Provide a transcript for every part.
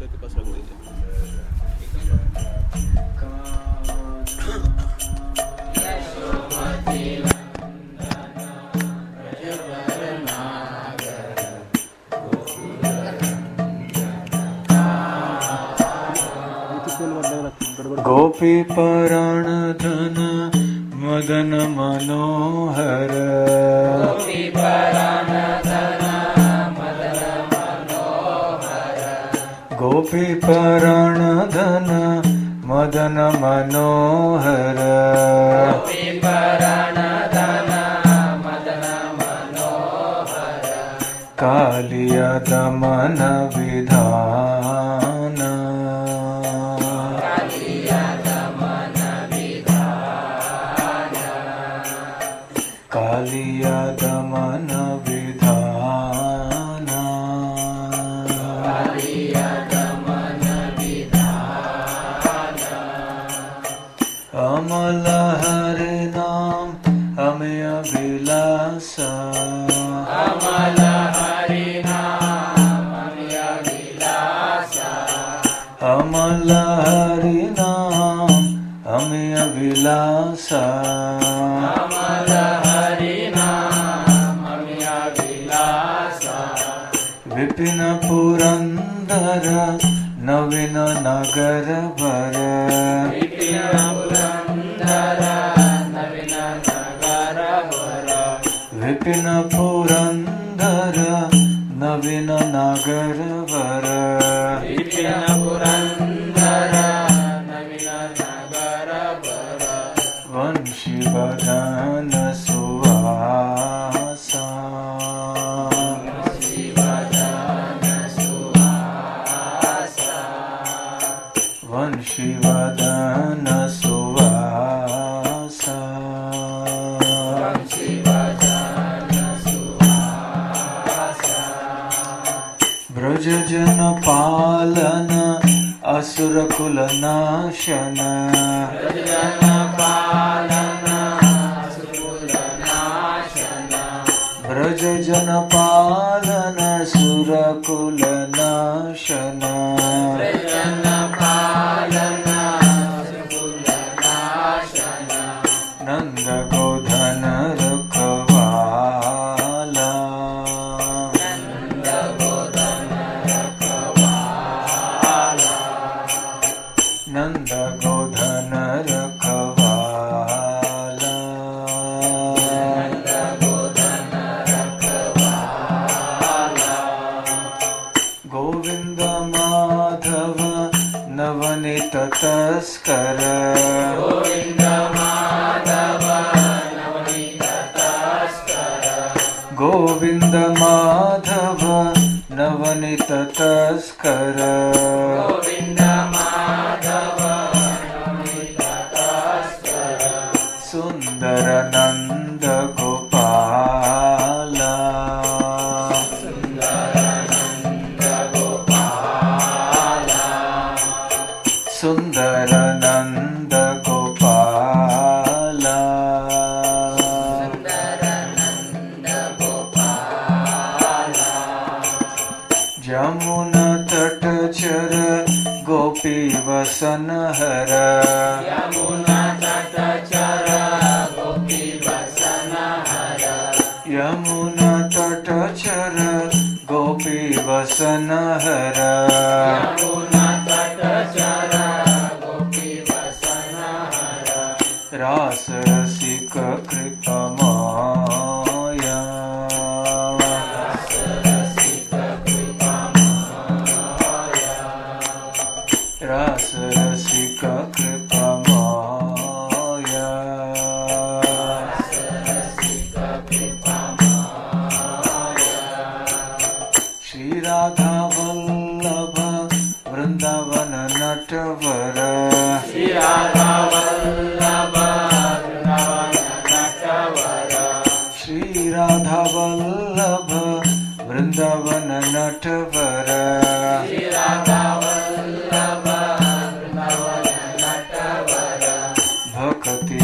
के पास रख दीजिए। गोपी पराण धन मदन मनोहर, गोपी पराण धन मदन मनोहर, गोपी पराण धन मदन मनोहर, गोपी पराण धन मदन मनोहर, कालिया दमन विधान, कालिया दमन विधान, कालिया दमन विधान, अमल हरि नाम हमें अभिलाष, अमल हरि नाम हमें अभिलाष, अमल हरि नाम हमें अभिलाष, अमल हरि नाम हमें अभिलाष, विपिन पुरंदर नवीन नगर भर, विपिन पुरंदर नवीन नगर भर, विपिन पुरंदर नवीन नगर भर, विपिन पुरंदर नवीन नगर भर, वंशी वदन सुवासा, शिवदन सुवासा, वंशी वदन सुवासा, शिवदन सुवासा, ब्रज जन पालन असुर कुल नाशन, ब्रजजन पालन सुकुल नाशन, ब्रज जन पालन सुर कुल नाशन, ब्रजजन पालन सुकुल नाशन, नंद गोधन रखवाला, नंद गोधन रखवाला, नंद गोधन रखवाला, नंद गोधन रखवाला, गोविंद माधव नवनीत तस्कर, गोविंद माधव नवनीत तस्कर, गोविंद माधव नवनीत तस्कर, गोविंद माधव नवनीत तस्कर, सुंदर नंद गोपाला, सुंदर नंद गोपाला, सुंदर नंद गोपाला, सुंदर नंद गोपाला, जमुना तट चर गोपी वसन हर, यमुना तट चर गोपी वसन हर, यमुना तट चर गोपी वसन हर, यमुना तट चर गोपी वसन हर, रास रसिक कृपमाया, रसिक कृपामया, रास रसिक कृपमाया, रसिक कृपामया, श्री राधा वल्लभ वृंदावन नटवर, श्री राधा वल्लभ वृंदावन नटवर, श्री राधा वल्लभ वृंदावन नटवर, श्री राधा वल्लभ वृंदावन नटवर, भक्ति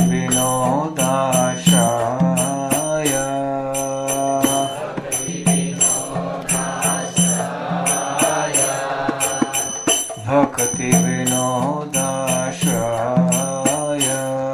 विनोदाशाय, भक्ति विनोदाशाय, भक्ति विनोदाशाय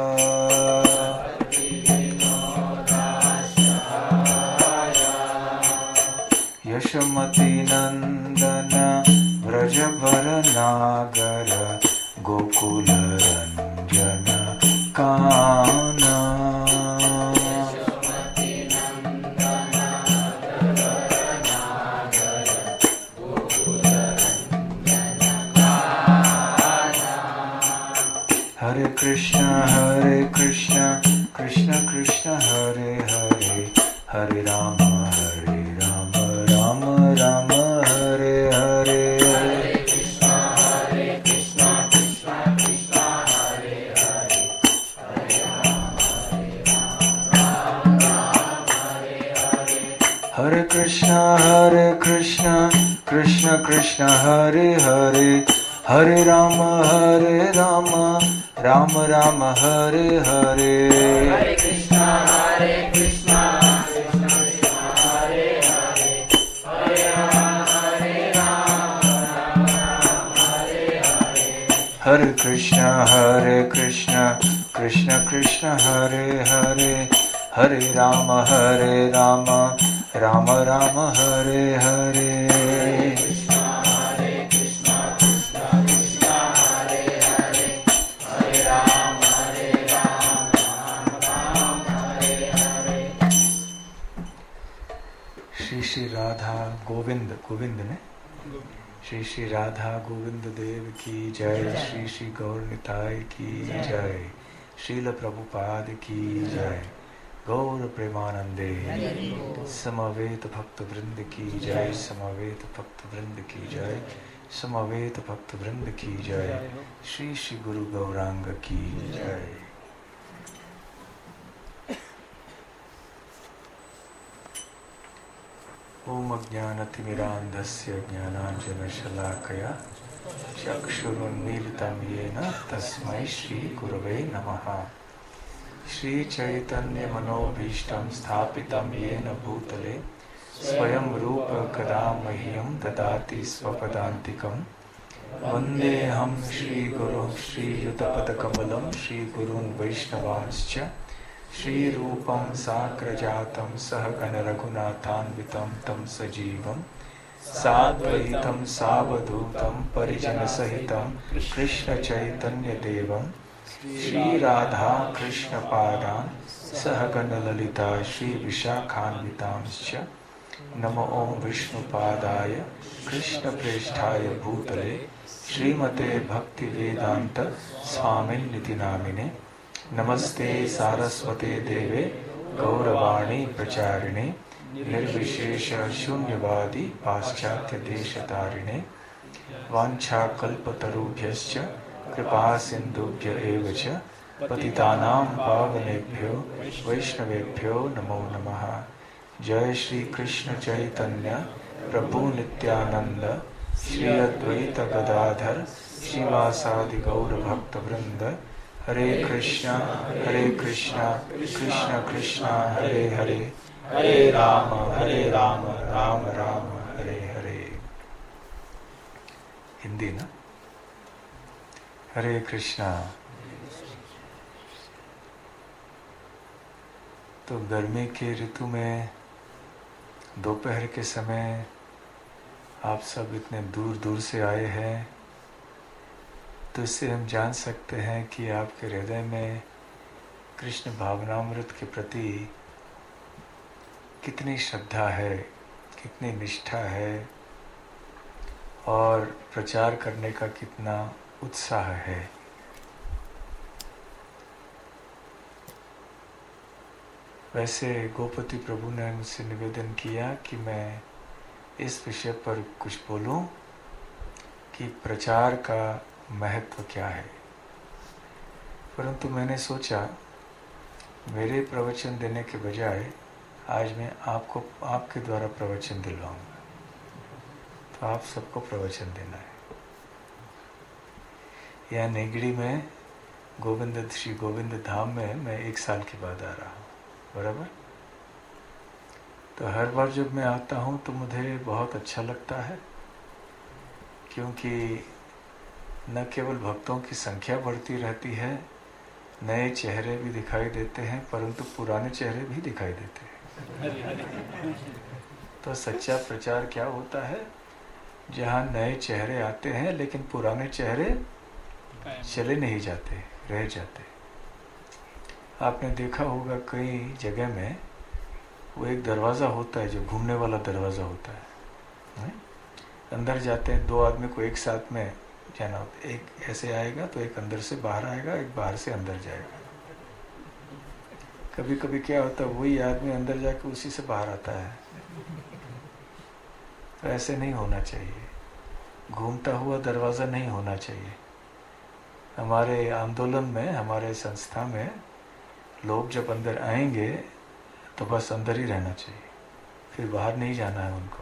यशमती नंदन व्रजभर नागर गोकुल रंजन काना हरे कृष्ण कृष्ण कृष्ण हरे हरे हरे राम राम राम हरे हरे हरे कृष्ण कृष्ण कृष्ण हरे हरे हरे राम राम राम हरे हरे हरे कृष्णा कृष्ण कृष्ण हरे हरे हरे राम राम हरे हरे हरे कृष्ण कृष्ण कृष्ण हरे हरे हरे राम राम राम हरे हरे श्री राधा गोविंद ने श्री राधा गोविंद देव की जय। श्री गौर निताय की जय। श्रील प्रभुपाद की जय। गौर प्रेमानंदे समवेत भक्त वृंद की जय। समवेत भक्त वृंद की जय। समवेत भक्त वृंद की जय। श्री गुरु गौरांग की जय। ओम अज्ञानतिमिरान्धस्य ज्ञानाञ्जनशलाकया चक्षुरुन्मीलितं येन तस्मै श्रीगुरवे नमः। श्रीचैतन्यमनोभीष्टं स्थापितं येन भूतले स्वयं रूप कदा मह्यं ददाति स्वपदान्तिकं। वन्देऽहं श्रीगुरुं श्रीयुतपदकमलं श्रीगुरून् वैष्णवांश्च श्रीरूपं साग्रजातं सहगण रघुनाथान्वितं तं सजीवं साद्वैतं सावधूतं परिजनसहितं कृष्णचैतन्यदेवं श्रीराधा कृष्णपादान् सहगण ललिता श्रीविशाखान्वितांश्च। नमो ओं विष्णुपादाय कृष्णप्रेष्ठाय भूतले श्रीमते भक्तिवेदान्त स्वामिन्निति नामिने। नमस्ते सारस्वते देवे गौरवाणी प्रचारिणे निर्विशेष शून्यवादी पाश्चात्य देशतारिणे। वाञ्छाकल्पतरुभ्यश्च कृपा सिन्धुभ्य एव च पतितानां पावनेभ्यो वैष्णवेभ्यो नमो नमः। जय श्री कृष्ण चैतन्य प्रभु नित्यानंद श्री अद्वैत गदाधर श्रीवासादि गौर भक्त वृंद। हरे कृष्णा कृष्ण कृष्ण हरे हरे हरे राम राम राम हरे हरे। हिंदी ना। हरे कृष्णा। तो गर्मी के ऋतु में दोपहर के समय आप सब इतने दूर दूर से आए हैं, तो इससे हम जान सकते हैं कि आपके हृदय में कृष्ण भावनामृत के प्रति कितनी श्रद्धा है, कितनी निष्ठा है और प्रचार करने का कितना उत्साह है। वैसे गोपति प्रभु ने मुझसे निवेदन किया कि मैं इस विषय पर कुछ बोलूं कि प्रचार का महत्व क्या है, परंतु मैंने सोचा मेरे प्रवचन देने के बजाय आज मैं आपको आपके द्वारा प्रवचन दिलवाऊंगा। तो आप सबको प्रवचन देना है। यहाँ नेगड़ी में श्री गोविंद धाम में मैं 1 साल के बाद आ रहा हूँ, बराबर। तो हर बार जब मैं आता हूँ तो मुझे बहुत अच्छा लगता है, क्योंकि न केवल भक्तों की संख्या बढ़ती रहती है, नए चेहरे भी दिखाई देते हैं, परंतु पुराने चेहरे भी दिखाई देते हैं। तो सच्चा प्रचार क्या होता है? जहाँ नए चेहरे आते हैं लेकिन पुराने चेहरे चले नहीं जाते, रह जाते। आपने देखा होगा कई जगह में वो एक दरवाज़ा होता है जो घूमने वाला दरवाज़ा होता है। अंदर जाते हैं, दो आदमी को एक साथ में जाना होता है। एक ऐसे आएगा तो एक अंदर से बाहर आएगा, एक बाहर से अंदर जाएगा। कभी कभी क्या होता है, वही आदमी अंदर जाके उसी से बाहर आता है। तो ऐसे नहीं होना चाहिए, घूमता हुआ दरवाज़ा नहीं होना चाहिए। हमारे आंदोलन में, हमारे संस्था में लोग जब अंदर आएंगे तो बस अंदर ही रहना चाहिए, फिर बाहर नहीं जाना है उनको।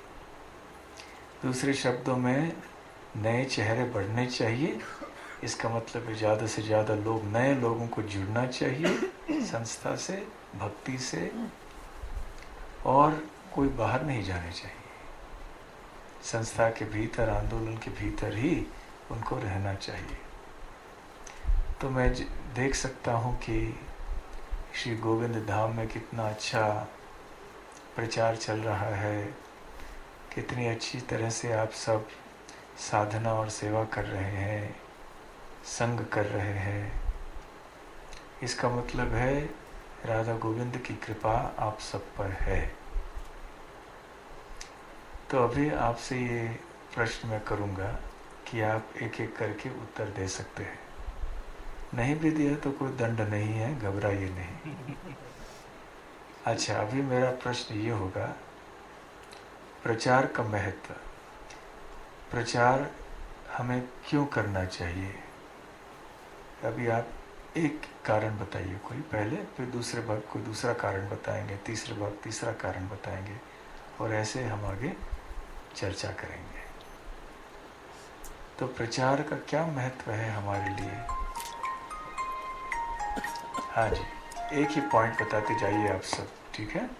दूसरे शब्दों में नए चेहरे बढ़ने चाहिए। इसका मतलब है ज़्यादा से ज़्यादा लोग, नए लोगों को जुड़ना चाहिए संस्था से, भक्ति से, और कोई बाहर नहीं जाने चाहिए। संस्था के भीतर, आंदोलन के भीतर ही उनको रहना चाहिए। तो मैं देख सकता हूँ कि श्री गोविंद धाम में कितना अच्छा प्रचार चल रहा है, कितनी अच्छी तरह से आप सब साधना और सेवा कर रहे हैं, संग कर रहे हैं। इसका मतलब है राधा गोविंद की कृपा आप सब पर है। तो अभी आपसे ये प्रश्न मैं करूँगा कि आप एक एक करके उत्तर दे सकते हैं। नहीं भी दिया तो कोई दंड नहीं है, घबराइए नहीं। अच्छा, अभी मेरा प्रश्न ये होगा, प्रचार का महत्व, प्रचार हमें क्यों करना चाहिए? अभी आप एक कारण बताइए कोई पहले, फिर दूसरे भाग कोई दूसरा कारण बताएंगे, तीसरे भाग तीसरा कारण बताएंगे, और ऐसे हम आगे चर्चा करेंगे। तो प्रचार का क्या महत्व है हमारे लिए? हाँ जी, एक ही पॉइंट बताते जाइए आप सब, ठीक है?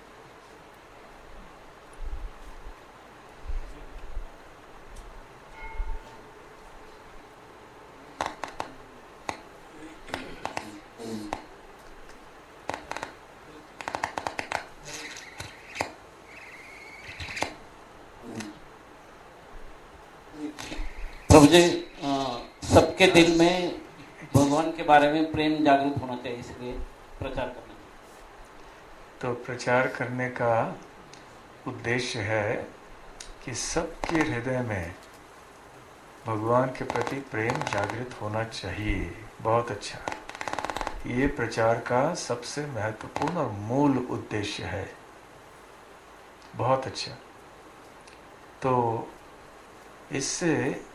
प्रभु जी, सबके दिल में भगवान के बारे में प्रेम जागृत होना चाहिए, इसलिए प्रचार करना चाहिए। तो प्रचार करने का उद्देश्य है कि सबके हृदय में भगवान के प्रति प्रेम जागृत होना चाहिए। बहुत अच्छा, ये प्रचार का सबसे महत्वपूर्ण और मूल उद्देश्य है। बहुत अच्छा। तो इससे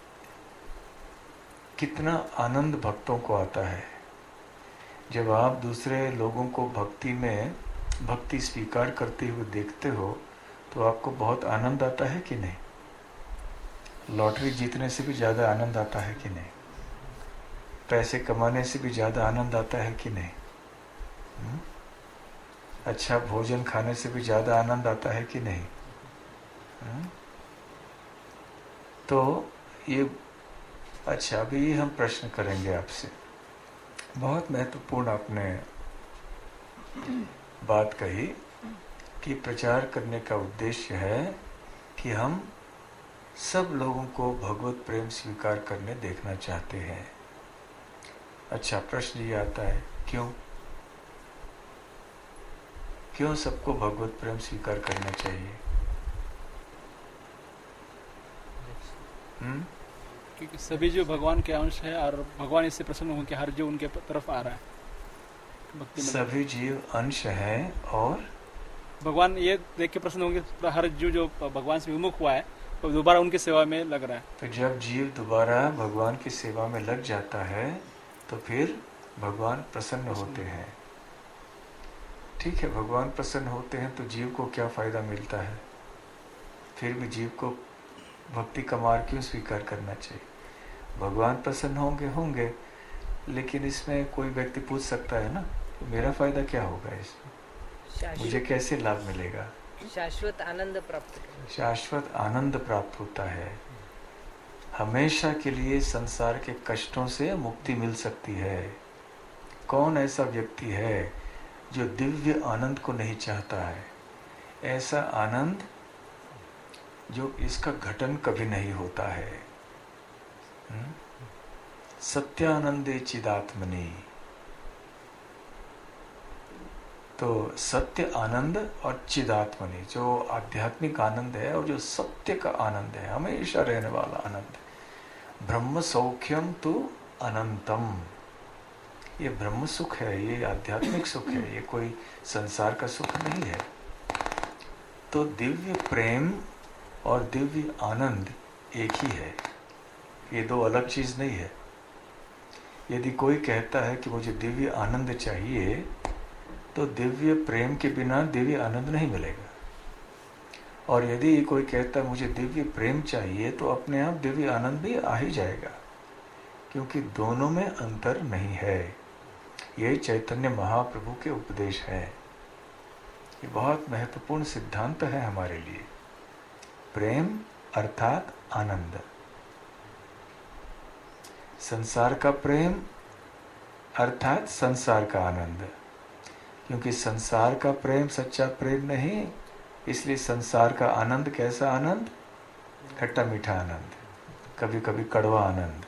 कितना आनंद भक्तों को आता है। जब आप दूसरे लोगों को भक्ति में, भक्ति स्वीकार करते हुए देखते हो तो आपको बहुत आनंद आता है कि नहीं? लॉटरी जीतने से भी ज़्यादा आनंद आता है कि नहीं? पैसे कमाने से भी ज़्यादा आनंद आता है कि नहीं? अच्छा भोजन खाने से भी ज़्यादा आनंद आता है कि नहीं? तो ये अच्छा, अभी हम प्रश्न करेंगे आपसे। बहुत महत्वपूर्ण आपने बात कही कि प्रचार करने का उद्देश्य है कि हम सब लोगों को भगवत प्रेम स्वीकार करने देखना चाहते हैं। अच्छा, प्रश्न ये आता है, क्यों सबको भगवत प्रेम स्वीकार करना चाहिए? क्योंकि सभी जो भगवान के अंश है और भगवान इससे प्रसन्न हो कि हर जीव उनके तरफ आ रहा है भक्ति में। सभी जीव अंश हैं और भगवान ये देख के प्रसन्न होंगे हर जीव जो भगवान से विमुख हुआ है तो दोबारा उनकी सेवा में लग रहा है। तो जब जीव दोबारा भगवान की सेवा में लग जाता है तो फिर भगवान प्रसन्न होते हैं। ठीक है, भगवान प्रसन्न होते हैं तो जीव को क्या फायदा मिलता है? फिर भी जीव को भक्ति का मार्ग क्यों स्वीकार करना चाहिए? भगवान प्रसन्न होंगे, लेकिन इसमें कोई व्यक्ति पूछ सकता है ना, तो मेरा फायदा क्या होगा इसमें? मुझे कैसे लाभ मिलेगा? शाश्वत आनंद प्राप्त, शाश्वत आनंद प्राप्त होता है। हमेशा के लिए संसार के कष्टों से मुक्ति मिल सकती है। कौन ऐसा व्यक्ति है जो दिव्य आनंद को नहीं चाहता है? ऐसा आनंद जो इसका घटन कभी नहीं होता है। सत्यानंदे चिदात्मनि। तो सत्य आनंद और चिदात्मनि, जो आध्यात्मिक आनंद है और जो सत्य का आनंद है, हमेशा रहने वाला आनंद। ब्रह्म सौख्यम तु अनंतम। ये ब्रह्म सुख है, ये आध्यात्मिक सुख है, ये कोई संसार का सुख नहीं है। तो दिव्य प्रेम और दिव्य आनंद एक ही है, ये दो अलग चीज नहीं है। यदि कोई कहता है कि मुझे दिव्य आनंद चाहिए, तो दिव्य प्रेम के बिना दिव्य आनंद नहीं मिलेगा। और यदि कोई कहता है मुझे दिव्य प्रेम चाहिए, तो अपने आप दिव्य आनंद भी आ ही जाएगा, क्योंकि दोनों में अंतर नहीं है। ये चैतन्य महाप्रभु के उपदेश है। ये बहुत महत्वपूर्ण सिद्धांत है हमारे लिए। प्रेम अर्थात आनंद। संसार का प्रेम अर्थात संसार का आनंद। क्योंकि संसार का प्रेम सच्चा प्रेम नहीं, इसलिए संसार का आनंद कैसा आनंद? खट्टा मीठा आनंद, कभी कभी कड़वा आनंद।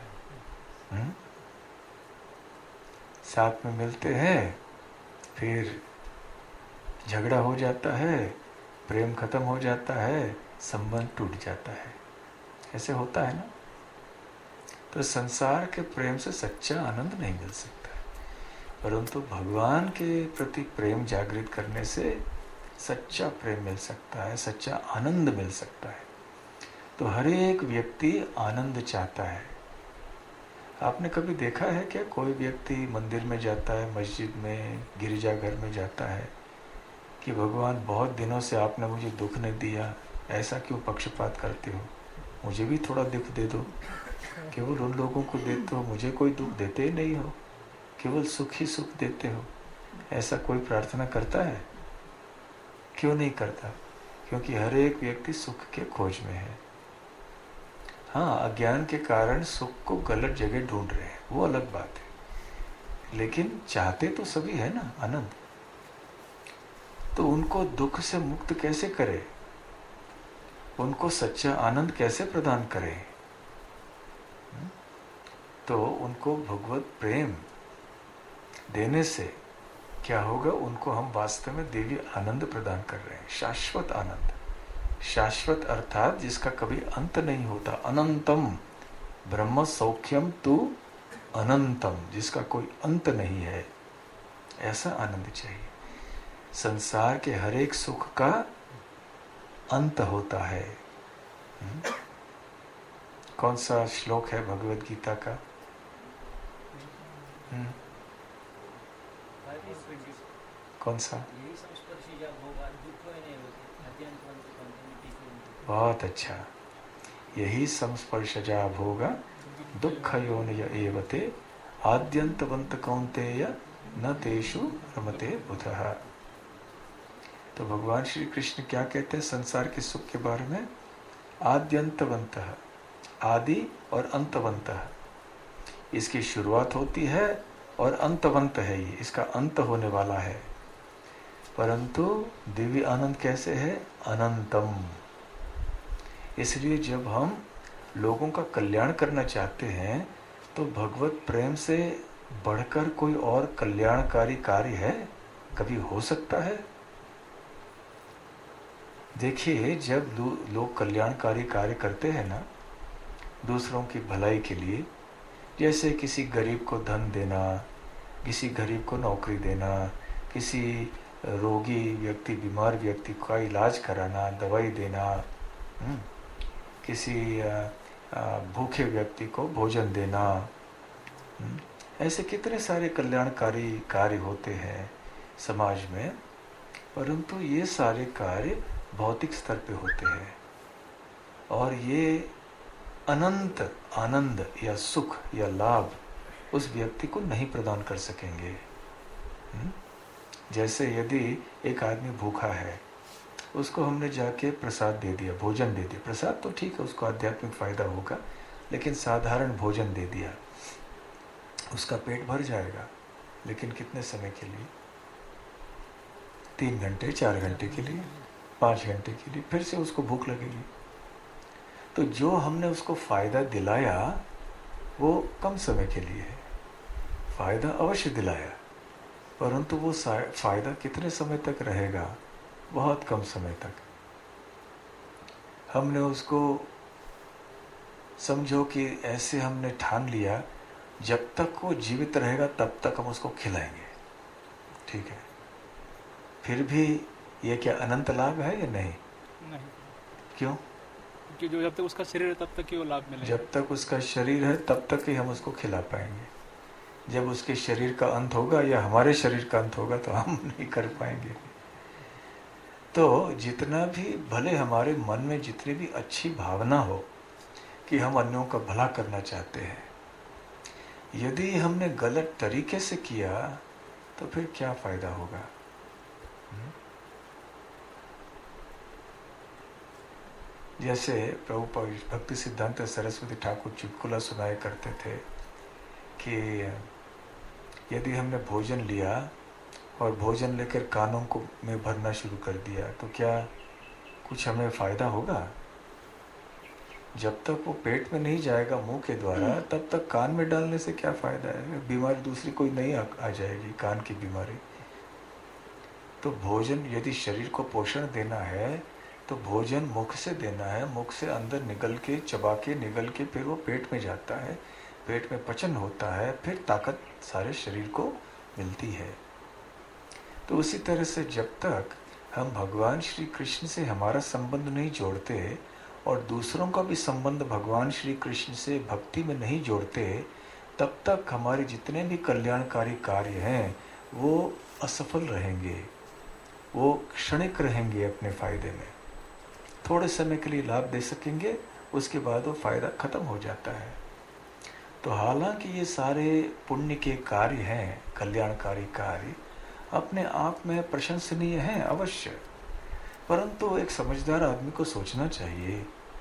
साथ में मिलते हैं, फिर झगड़ा हो जाता है, प्रेम खत्म हो जाता है, संबंध टूट जाता है। ऐसे होता है ना। तो संसार के प्रेम से सच्चा आनंद नहीं मिल सकता, परंतु भगवान के प्रति प्रेम जागृत करने से सच्चा प्रेम मिल सकता है, सच्चा आनंद मिल सकता है। तो हर एक व्यक्ति आनंद चाहता है। आपने कभी देखा है क्या कोई व्यक्ति मंदिर में जाता है, मस्जिद में, गिरजाघर में जाता है कि भगवान बहुत दिनों से आपने मुझे दुख नहीं दिया, ऐसा क्यों पक्षपात करते हो, मुझे भी थोड़ा दुख दे दो। केवल उन लोगों को देते हो, मुझे कोई दुख देते ही नहीं हो, केवल सुख ही सुख देते हो। ऐसा कोई प्रार्थना करता है? क्यों नहीं करता? क्योंकि हर एक व्यक्ति सुख के खोज में है। हाँ, अज्ञान के कारण सुख को गलत जगह ढूंढ रहे हैं, वो अलग बात है, लेकिन चाहते तो सभी है ना आनंद। तो उनको दुख से मुक्त कैसे करें? उनको सच्चा आनंद कैसे प्रदान करें? तो उनको भगवत प्रेम देने से क्या होगा? उनको हम वास्तव में दिव्य आनंद प्रदान कर रहे हैं, शाश्वत आनंद। शाश्वत अर्थात जिसका कभी अंत नहीं होता, अनंतम। ब्रह्म सौख्यम तु अनंतम, जिसका कोई अंत नहीं है, ऐसा आनंद चाहिए। संसार के हर एक सुख का अंत होता है। कौन सा श्लोक है भगवत गीता का? कौन सा? बहुत अच्छा। यही संस्पर्शजा भोगा दुख योनिय एवते आद्यंतवंत कौन्तेय न तेषु रमते बुधः। तो भगवान श्री कृष्ण क्या कहते हैं संसार के सुख के बारे में? आद्यंतवंतः, आदि और अंतवंतः। इसकी शुरुआत होती है और अंतवंत है, ये इसका अंत होने वाला है। परंतु दिव्य आनंद कैसे है? अनंतम। इसलिए जब हम लोगों का कल्याण करना चाहते हैं, तो भगवत प्रेम से बढ़कर कोई और कल्याणकारी कार्य है? कभी हो सकता है? देखिए, जब लोग कल्याणकारी कार्य करते हैं ना, दूसरों की भलाई के लिए, जैसे किसी गरीब को धन देना, किसी गरीब को नौकरी देना, किसी रोगी व्यक्ति, बीमार व्यक्ति का इलाज कराना, दवाई देना, किसी भूखे व्यक्ति को भोजन देना, ऐसे कितने सारे कल्याणकारी कार्य होते हैं समाज में। परंतु ये सारे कार्य भौतिक स्तर पे होते हैं और ये अनंत आनंद या सुख या लाभ उस व्यक्ति को नहीं प्रदान कर सकेंगे। जैसे यदि एक आदमी भूखा है, उसको हमने जाके प्रसाद दे दिया, भोजन दे दिया, प्रसाद तो ठीक है, उसको आध्यात्मिक फायदा होगा, लेकिन साधारण भोजन दे दिया, उसका पेट भर जाएगा, लेकिन कितने समय के लिए? 3 घंटे, 4 घंटे के लिए, 5 घंटे के लिए, फिर से उसको भूख लगेगी। तो जो हमने उसको फायदा दिलाया वो कम समय के लिए है। फायदा अवश्य दिलाया, परंतु वो फायदा कितने समय तक रहेगा? बहुत कम समय तक। हमने उसको, समझो कि ऐसे हमने ठान लिया, जब तक वो जीवित रहेगा तब तक हम उसको खिलाएंगे, ठीक है। फिर भी ये क्या अनंत लाभ है या नहीं? नहीं। क्यों? क्योंकि जो जब तक उसका शरीर है तब तक ही वो लाभ मिलेगा। जब तक उसका शरीर है तब तक ही हम उसको खिला पाएंगे। जब उसके शरीर का अंत होगा या हमारे शरीर का अंत होगा तो हम नहीं कर पाएंगे। तो जितना भी, भले हमारे मन में जितनी भी अच्छी भावना हो कि हम अन्यों का भला करना चाहते हैं, यदि हमने गलत तरीके से किया तो फिर क्या फायदा होगा? जैसे प्रभु भक्ति सिद्धांत सरस्वती ठाकुर चुटकुला सुनाया करते थे कि यदि हमने भोजन लिया और भोजन लेकर कानों को में भरना शुरू कर दिया तो क्या कुछ हमें फायदा होगा? जब तक वो पेट में नहीं जाएगा मुंह के द्वारा, तब तक कान में डालने से क्या फायदा है? बीमारी दूसरी कोई नहीं आ जाएगी, कान की बीमारी। तो भोजन यदि शरीर को पोषण देना है तो भोजन मुख से देना है, मुख से अंदर निगल के, चबा के निगल के फिर वो पेट में जाता है, पेट में पचन होता है, फिर ताकत सारे शरीर को मिलती है। तो उसी तरह से जब तक हम भगवान श्री कृष्ण से हमारा संबंध नहीं जोड़ते और दूसरों का भी संबंध भगवान श्री कृष्ण से भक्ति में नहीं जोड़ते, तब तक हमारे जितने भी कल्याणकारी कार्य हैं वो असफल रहेंगे, वो क्षणिक रहेंगे अपने फायदे में। थोड़े समय के लिए लाभ दे सकेंगे, उसके बाद वो फायदा खत्म हो जाता है। तो हालांकि ये सारे पुण्य के कार्य हैं, कल्याणकारी कार्य अपने आप में प्रशंसनीय हैं अवश्य, परंतु एक समझदार आदमी को सोचना चाहिए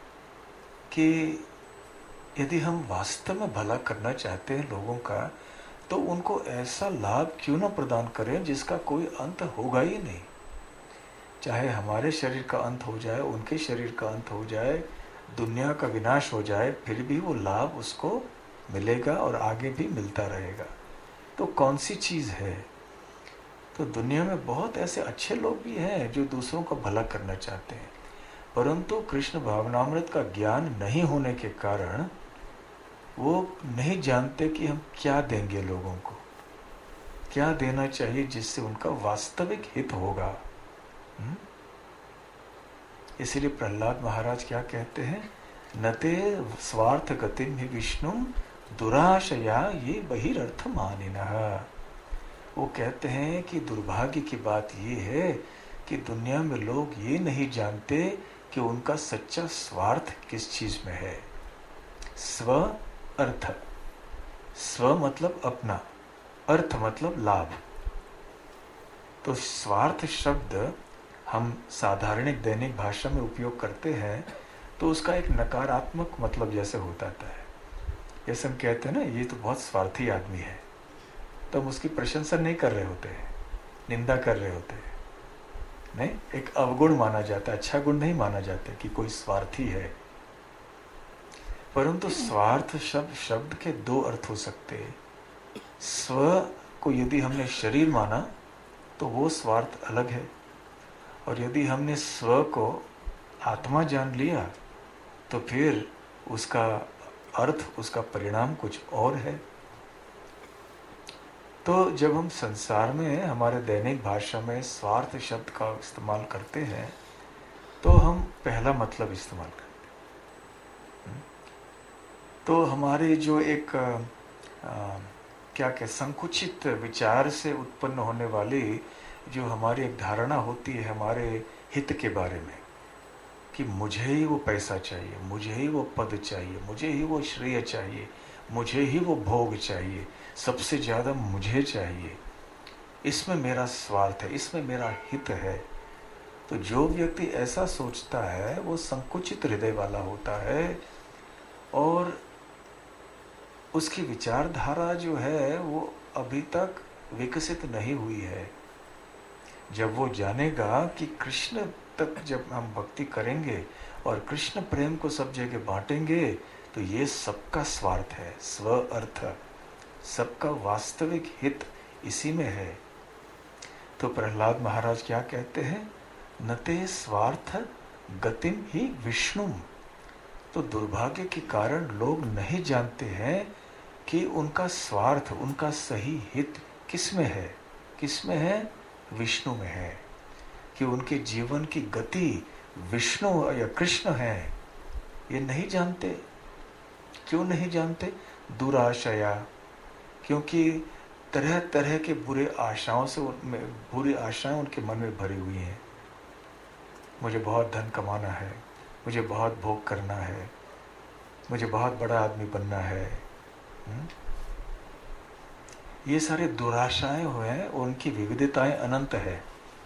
कि यदि हम वास्तव में भला करना चाहते हैं लोगों का, तो उनको ऐसा लाभ क्यों न प्रदान करें जिसका कोई अंत होगा ही नहीं। चाहे हमारे शरीर का अंत हो जाए, उनके शरीर का अंत हो जाए, दुनिया का विनाश हो जाए, फिर भी वो लाभ उसको मिलेगा और आगे भी मिलता रहेगा। तो कौन सी चीज़ है? तो दुनिया में बहुत ऐसे अच्छे लोग भी हैं जो दूसरों का भला करना चाहते हैं, परंतु कृष्ण भावनामृत का ज्ञान नहीं होने के कारण वो नहीं जानते कि हम क्या देंगे लोगों को, क्या देना चाहिए जिससे उनका वास्तविक हित होगा। इसीलिए प्रहलाद महाराज क्या कहते हैं? नते स्वार्थ गतिम ही विष्णु दुराशया ये बहिरर्थ मानिनः। वो कहते हैं कि दुर्भाग्य की बात ये है कि दुनिया में लोग ये नहीं जानते कि उनका सच्चा स्वार्थ किस चीज में है। स्व अर्थ, स्व मतलब अपना, अर्थ मतलब लाभ। तो स्वार्थ शब्द हम साधारण दैनिक भाषा में उपयोग करते हैं तो उसका एक नकारात्मक मतलब जैसे होता है। जैसे हम कहते हैं ना, ये तो बहुत स्वार्थी आदमी है, तो हम उसकी प्रशंसा नहीं कर रहे होते हैं, निंदा कर रहे होते हैं। नहीं, एक अवगुण माना जाता है, अच्छा गुण नहीं माना जाता कि कोई स्वार्थी है। परंतु स्वार्थ शब्द के दो अर्थ हो सकते हैं। स्व को यदि हमने शरीर माना तो वो स्वार्थ अलग है, और यदि हमने स्व को आत्मा जान लिया तो फिर उसका अर्थ, उसका परिणाम कुछ और है। तो जब हम संसार में हमारे दैनिक भाषा में स्वार्थ शब्द का इस्तेमाल करते हैं तो हम पहला मतलब इस्तेमाल करते हैं। तो हमारे जो एक क्या कह संकुचित विचार से उत्पन्न होने वाली जो हमारी एक धारणा होती है हमारे हित के बारे में कि मुझे ही वो पैसा चाहिए, मुझे ही वो पद चाहिए, मुझे ही वो श्रेय चाहिए, मुझे ही वो भोग चाहिए, सबसे ज़्यादा मुझे चाहिए, इसमें मेरा स्वार्थ है, इसमें मेरा हित है। तो जो व्यक्ति ऐसा सोचता है वो संकुचित हृदय वाला होता है और उसकी विचारधारा जो है वो अभी तक विकसित नहीं हुई है। जब वो जानेगा कि कृष्ण तक जब हम भक्ति करेंगे और कृष्ण प्रेम को सब जगह बांटेंगे तो ये सबका स्वार्थ है, स्व अर्थ, सबका वास्तविक हित इसी में है। तो प्रहलाद महाराज क्या कहते हैं, नते स्वार्थ गतिम ही विष्णुम। तो दुर्भाग्य के कारण लोग नहीं जानते हैं कि उनका स्वार्थ, उनका सही हित किस में है, किस में है, विष्णु में है, कि उनके जीवन की गति विष्णु या कृष्ण है। ये नहीं जानते। क्यों नहीं जानते? दुराशया, क्योंकि तरह तरह के बुरी आशाएं उनके मन में भरी हुई हैं। मुझे बहुत धन कमाना है, मुझे बहुत भोग करना है, मुझे बहुत बड़ा आदमी बनना है। ये सारे दुराशाएं हुए हैं, उनकी विविधताएं अनंत है।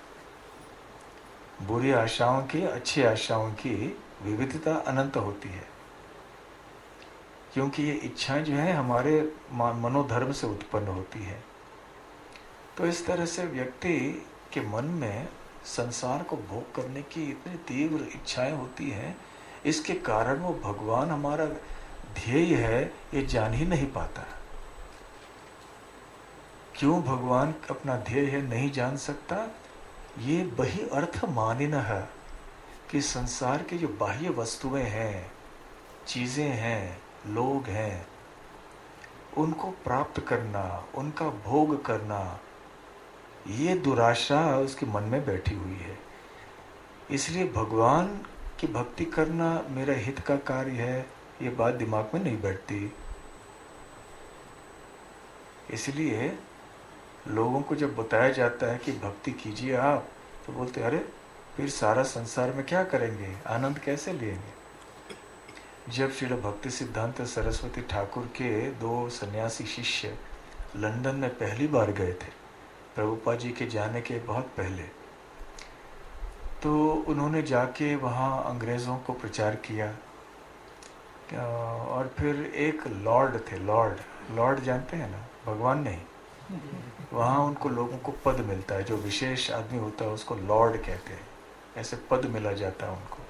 बुरी आशाओं की, अच्छी आशाओं की विविधता अनंत होती है, क्योंकि ये इच्छाएं जो है हमारे मनोधर्म से उत्पन्न होती है। तो इस तरह से व्यक्ति के मन में संसार को भोग करने की इतनी तीव्र इच्छाएं होती हैं, इसके कारण वो भगवान हमारा ध्येय है ये जान ही नहीं पाता। क्यों भगवान अपना ध्येय है नहीं जान सकता? ये बही अर्थ मानिनः, कि संसार के जो बाह्य वस्तुएं हैं, चीजें हैं, लोग हैं, उनको प्राप्त करना, उनका भोग करना, ये दुराशा उसके मन में बैठी हुई है। इसलिए भगवान की भक्ति करना मेरा हित का कार्य है, ये बात दिमाग में नहीं बैठती। इसलिए लोगों को जब बताया जाता है कि भक्ति कीजिए आप, तो बोलते अरे फिर सारा संसार में क्या करेंगे, आनंद कैसे लेंगे? जब श्रील भक्ति सिद्धांत सरस्वती ठाकुर के 2 सन्यासी शिष्य लंदन में पहली बार गए थे, प्रभुपाद जी के जाने के बहुत पहले, तो उन्होंने जाके वहाँ अंग्रेज़ों को प्रचार किया। और फिर एक लॉर्ड थे, लॉर्ड जानते हैं ना, भगवान नहीं, वहाँ उनको लोगों को पद मिलता है, जो विशेष आदमी होता है उसको लॉर्ड कहते हैं, ऐसे पद मिला जाता है उनको।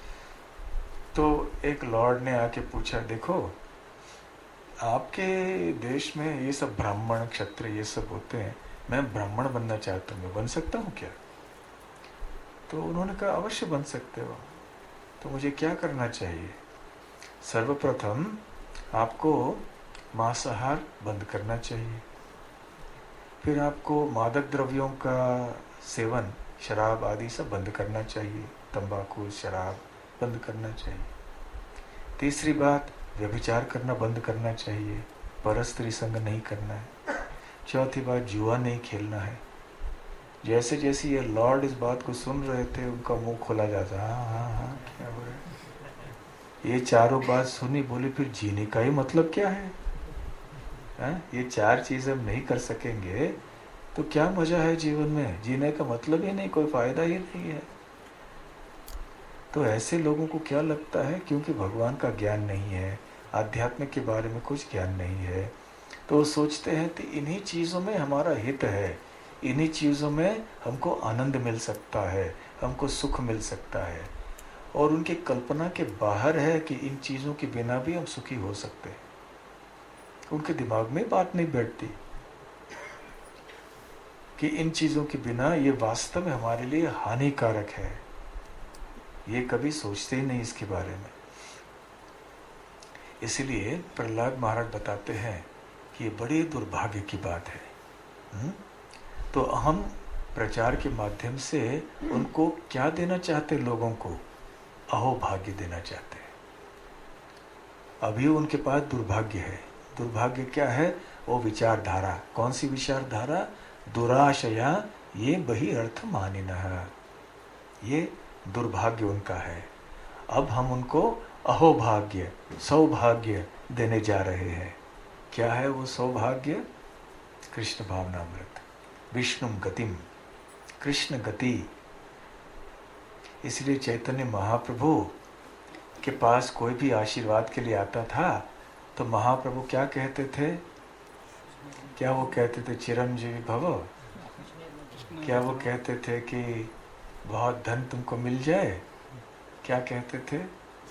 तो एक लॉर्ड ने आके पूछा, देखो आपके देश में ये सब ब्राह्मण क्षत्रिय ये सब होते हैं, मैं ब्राह्मण बनना चाहता हूँ, मैं बन सकता हूँ क्या? तो उन्होंने कहा अवश्य बन सकते हो। तो मुझे क्या करना चाहिए? सर्वप्रथम आपको मांसाहार बंद करना चाहिए, फिर आपको मादक द्रव्यों का सेवन, शराब आदि सब बंद करना चाहिए, तंबाकू शराब बंद करना चाहिए। तीसरी बात, व्यभिचार करना बंद करना चाहिए, परस्त्री संग नहीं करना है। चौथी बात, जुआ नहीं खेलना है। जैसे जैसे ये लॉर्ड इस बात को सुन रहे थे, उनका मुंह खोला जाता, हाँ क्या हो रहा है? ये चारों बात सुनी, बोले फिर जीने का ही मतलब क्या है? ये 4 चीजें हम नहीं कर सकेंगे तो क्या मजा है जीवन में? जीने का मतलब ही नहीं, कोई फायदा ही नहीं है। तो ऐसे लोगों को क्या लगता है, क्योंकि भगवान का ज्ञान नहीं है, आध्यात्म के बारे में कुछ ज्ञान नहीं है, तो वो सोचते हैं कि इन्हीं चीज़ों में हमारा हित है, इन्हीं चीज़ों में हमको आनंद मिल सकता है, हमको सुख मिल सकता है। और उनकी कल्पना के बाहर है कि इन चीज़ों के बिना भी हम सुखी हो सकते हैं। उनके दिमाग में बात नहीं बैठती कि इन चीज़ों के बिना ये वास्तव में हमारे लिए हानिकारक है। ये कभी सोचते ही नहीं इसके बारे में। इसलिए प्रहलाद महाराज बताते हैं कि ये बड़े दुर्भाग्य की बात है। तो हम प्रचार के माध्यम से उनको क्या देना चाहते? लोगों को अहोभाग्य देना चाहते हैं। अभी उनके पास दुर्भाग्य है। दुर्भाग्य क्या है? वो विचारधारा। कौन सी विचारधारा? दुराशया ये बही अर्थ मानिनः, ये दुर्भाग्य उनका है। अब हम उनको अहोभाग्य, सौभाग्य देने जा रहे हैं। क्या है वो सौभाग्य? कृष्ण भावनामृत, विष्णु गतिम, कृष्ण गति। इसलिए चैतन्य महाप्रभु के पास कोई भी आशीर्वाद के लिए आता था तो महाप्रभु क्या कहते थे? क्या वो कहते थे चिरंजीवी भव? क्या वो कहते थे कि बहुत धन तुमको मिल जाए? क्या कहते थे?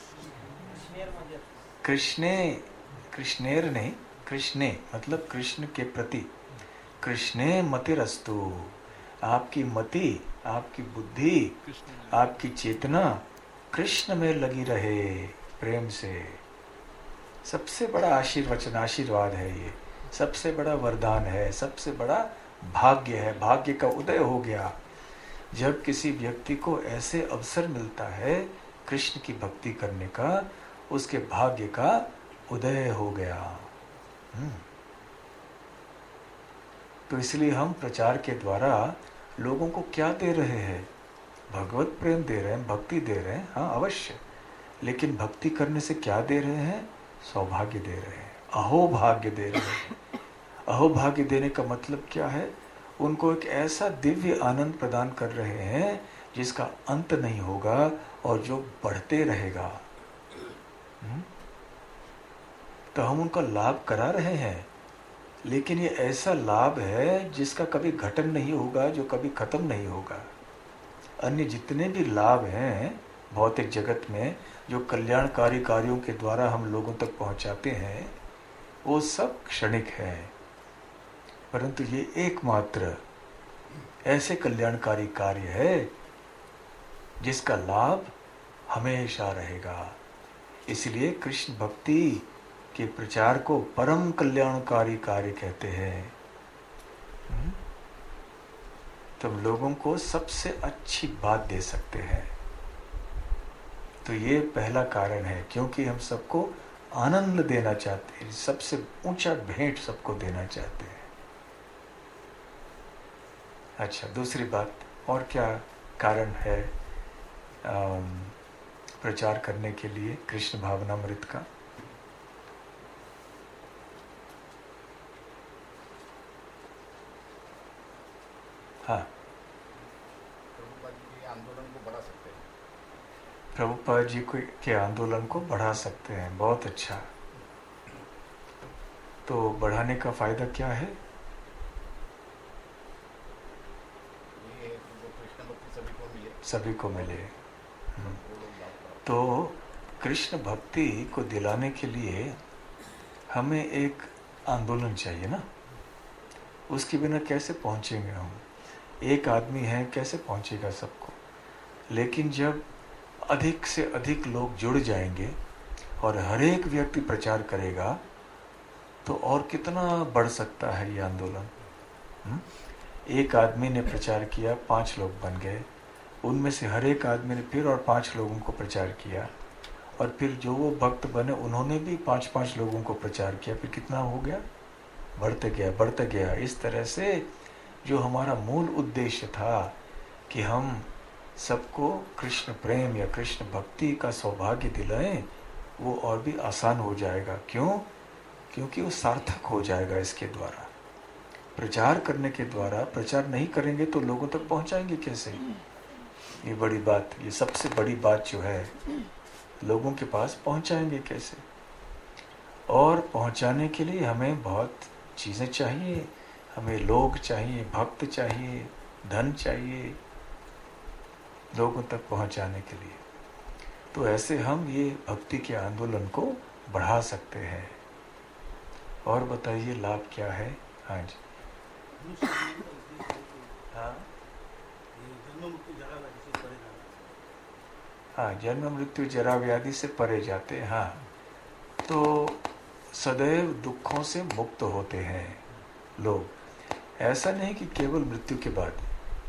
कृष्णेर नहीं, कृष्णे मतलब कृष्ण के प्रति। कृष्णे मतिरस्तु, आपकी मति, आपकी बुद्धि, आपकी चेतना कृष्ण में लगी रहे प्रेम से। सबसे बड़ा आशीर्वाद है ये, सबसे बड़ा वरदान है, सबसे बड़ा भाग्य है। भाग्य का उदय हो गया जब किसी व्यक्ति को ऐसे अवसर मिलता है कृष्ण की भक्ति करने का, उसके भाग्य का उदय हो गया। तो इसलिए हम प्रचार के द्वारा लोगों को क्या दे रहे हैं? भगवत प्रेम दे रहे हैं, भक्ति दे रहे हैं, हाँ अवश्य, लेकिन भक्ति करने से क्या दे रहे हैं? सौभाग्य दे रहे हैं, अहोभाग्य दे रहे हैं। अहोभाग्य देने का मतलब क्या है? उनको एक ऐसा दिव्य आनंद प्रदान कर रहे हैं जिसका अंत नहीं होगा और जो बढ़ते रहेगा। तो हम उनका लाभ करा रहे हैं, लेकिन ये ऐसा लाभ है जिसका कभी घटन नहीं होगा, जो कभी खत्म नहीं होगा। अन्य जितने भी लाभ हैं भौतिक जगत में, जो कल्याणकारी कार्यों के द्वारा हम लोगों तक पहुंचाते हैं, वो सब क्षणिक है। परंतु ये एकमात्र ऐसे कल्याणकारी कार्य है जिसका लाभ हमेशा रहेगा। इसलिए कृष्ण भक्ति के प्रचार को परम कल्याणकारी कार्य कहते हैं। तुम लोगों को सबसे अच्छी बात दे सकते हैं। तो ये पहला कारण है, क्योंकि हम सबको आनंद देना चाहते हैं, सबसे ऊंचा भेंट सबको देना चाहते हैं। अच्छा, दूसरी बात और क्या कारण है प्रचार करने के लिए कृष्ण भावनामृत का? हाँ, प्रभुपाद जी के आंदोलन को बढ़ा सकते हैं। बहुत अच्छा। तो बढ़ाने का फायदा क्या है? सभी को मिले। तो कृष्ण भक्ति को दिलाने के लिए हमें एक आंदोलन चाहिए ना। उसके बिना कैसे पहुंचेंगे हम? एक आदमी है, कैसे पहुंचेगा सबको? लेकिन जब अधिक से अधिक लोग जुड़ जाएंगे और हर एक व्यक्ति प्रचार करेगा तो और कितना बढ़ सकता है ये आंदोलन। एक आदमी ने प्रचार किया, 5 लोग बन गए, उनमें से हर एक आदमी ने फिर और 5 लोगों को प्रचार किया, और फिर जो वो भक्त बने उन्होंने भी 5-5 लोगों को प्रचार किया, फिर कितना हो गया? बढ़ते गया। इस तरह से जो हमारा मूल उद्देश्य था कि हम सबको कृष्ण प्रेम या कृष्ण भक्ति का सौभाग्य दिलाएं, वो और भी आसान हो जाएगा। क्यों? क्योंकि वो सार्थक हो जाएगा इसके द्वारा। प्रचार करने के द्वारा, प्रचार नहीं करेंगे तो लोगों तक पहुंचाएंगे कैसे? ये बड़ी बात, ये सबसे बड़ी बात जो है, लोगों के पास पहुंचाएंगे कैसे? और पहुंचाने के लिए हमें बहुत चीज़ें चाहिए। हमें लोग चाहिए, भक्त चाहिए, धन चाहिए लोगों तक पहुंचाने के लिए। तो ऐसे हम ये भक्ति के आंदोलन को बढ़ा सकते हैं। और बताइए लाभ क्या है? हाँ जी। हाँ, जन्म मृत्यु जरा व्याधि से परे जाते हैं। हाँ, तो सदैव दुखों से मुक्त होते हैं लोग। ऐसा नहीं कि केवल मृत्यु के बाद,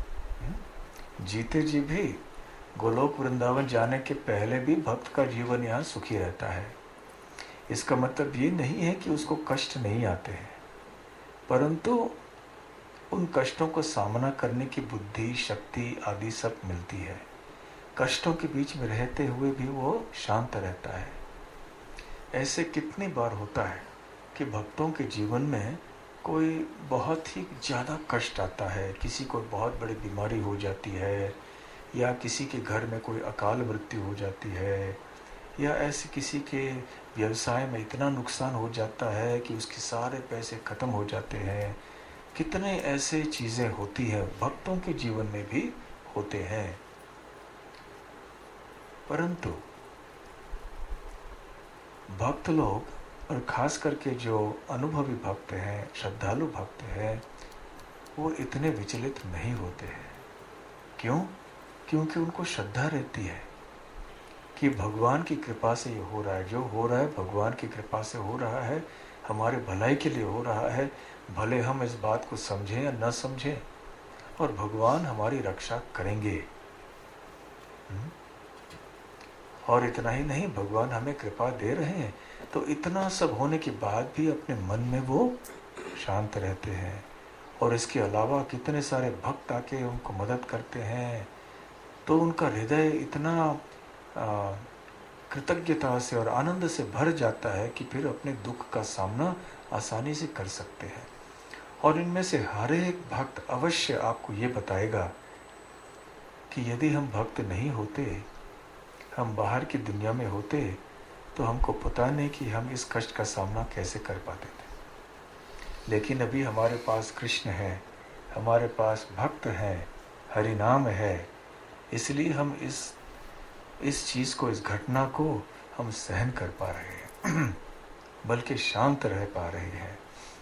जीते जी भी गोलोक वृंदावन जाने के पहले भी भक्त का जीवन यहाँ सुखी रहता है। इसका मतलब ये नहीं है कि उसको कष्ट नहीं आते हैं, परंतु उन कष्टों को सामना करने की बुद्धि, शक्ति आदि सब मिलती है। कष्टों के बीच में रहते हुए भी वो शांत रहता है। ऐसे कितनी बार होता है कि भक्तों के जीवन में कोई बहुत ही ज़्यादा कष्ट आता है, किसी को बहुत बड़ी बीमारी हो जाती है, या किसी के घर में कोई अकाल मृत्यु हो जाती है, या ऐसे किसी के व्यवसाय में इतना नुकसान हो जाता है कि उसके सारे पैसे खत्म हो जाते हैं। कितने ऐसे चीजें होती हैं, भक्तों के जीवन में भी होते हैं। परंतु भक्त लोग, और खास करके जो अनुभवी भक्त हैं, श्रद्धालु भक्त हैं, वो इतने विचलित नहीं होते हैं। क्यों? क्योंकि उनको श्रद्धा रहती है कि भगवान की कृपा से ये हो रहा है। जो हो रहा है भगवान की कृपा से हो रहा है, हमारे भलाई के लिए हो रहा है। भले हम इस बात को समझें या न समझें, और भगवान हमारी रक्षा करेंगे। और इतना ही नहीं, भगवान हमें कृपा दे रहे हैं, तो इतना सब होने के बाद भी अपने मन में वो शांत रहते हैं। और इसके अलावा कितने सारे भक्त आके उनको मदद करते हैं, तो उनका हृदय इतना कृतज्ञता से और आनंद से भर जाता है कि फिर अपने दुख का सामना आसानी से कर सकते हैं। और इनमें से हर एक भक्त अवश्य आपको ये बताएगा कि यदि हम भक्त नहीं होते, हम बाहर की दुनिया में होते, तो हमको पता नहीं कि हम इस कष्ट का सामना कैसे कर पाते थे। लेकिन अभी हमारे पास कृष्ण है, हमारे पास भक्त हैं, हरि नाम है, इसलिए हम इस चीज को, इस घटना को हम सहन कर पा रहे हैं, बल्कि शांत रह पा रहे हैं।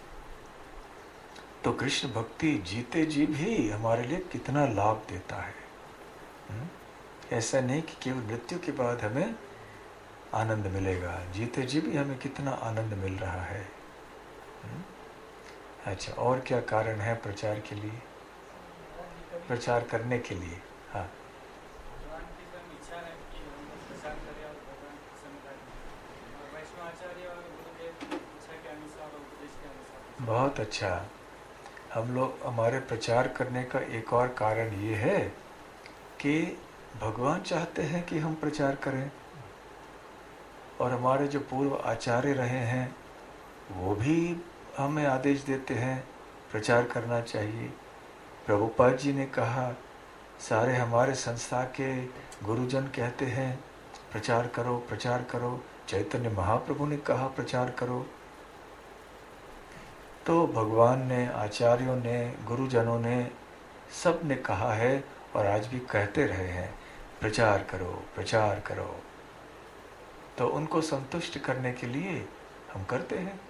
तो कृष्ण भक्ति जीते जी भी हमारे लिए कितना लाभ देता है। ऐसा नहीं कि केवल मृत्यु के बाद हमें आनंद मिलेगा, जीते जी भी हमें कितना आनंद मिल रहा है। अच्छा, और क्या कारण है प्रचार के लिए, प्रचार करने के लिए? हाँ, बहुत अच्छा। हम लोग, हमारे प्रचार करने का एक और कारण ये है कि भगवान चाहते हैं कि हम प्रचार करें, और हमारे जो पूर्व आचार्य रहे हैं वो भी हमें आदेश देते हैं प्रचार करना चाहिए। प्रभुपाद जी ने कहा, सारे हमारे संस्था के गुरुजन कहते हैं प्रचार करो, प्रचार करो। चैतन्य महाप्रभु ने कहा प्रचार करो। तो भगवान ने, आचार्यों ने, गुरुजनों ने, सब ने कहा है और आज भी कहते रहे हैं प्रचार करो, प्रचार करो। तो उनको संतुष्ट करने के लिए हम करते हैं,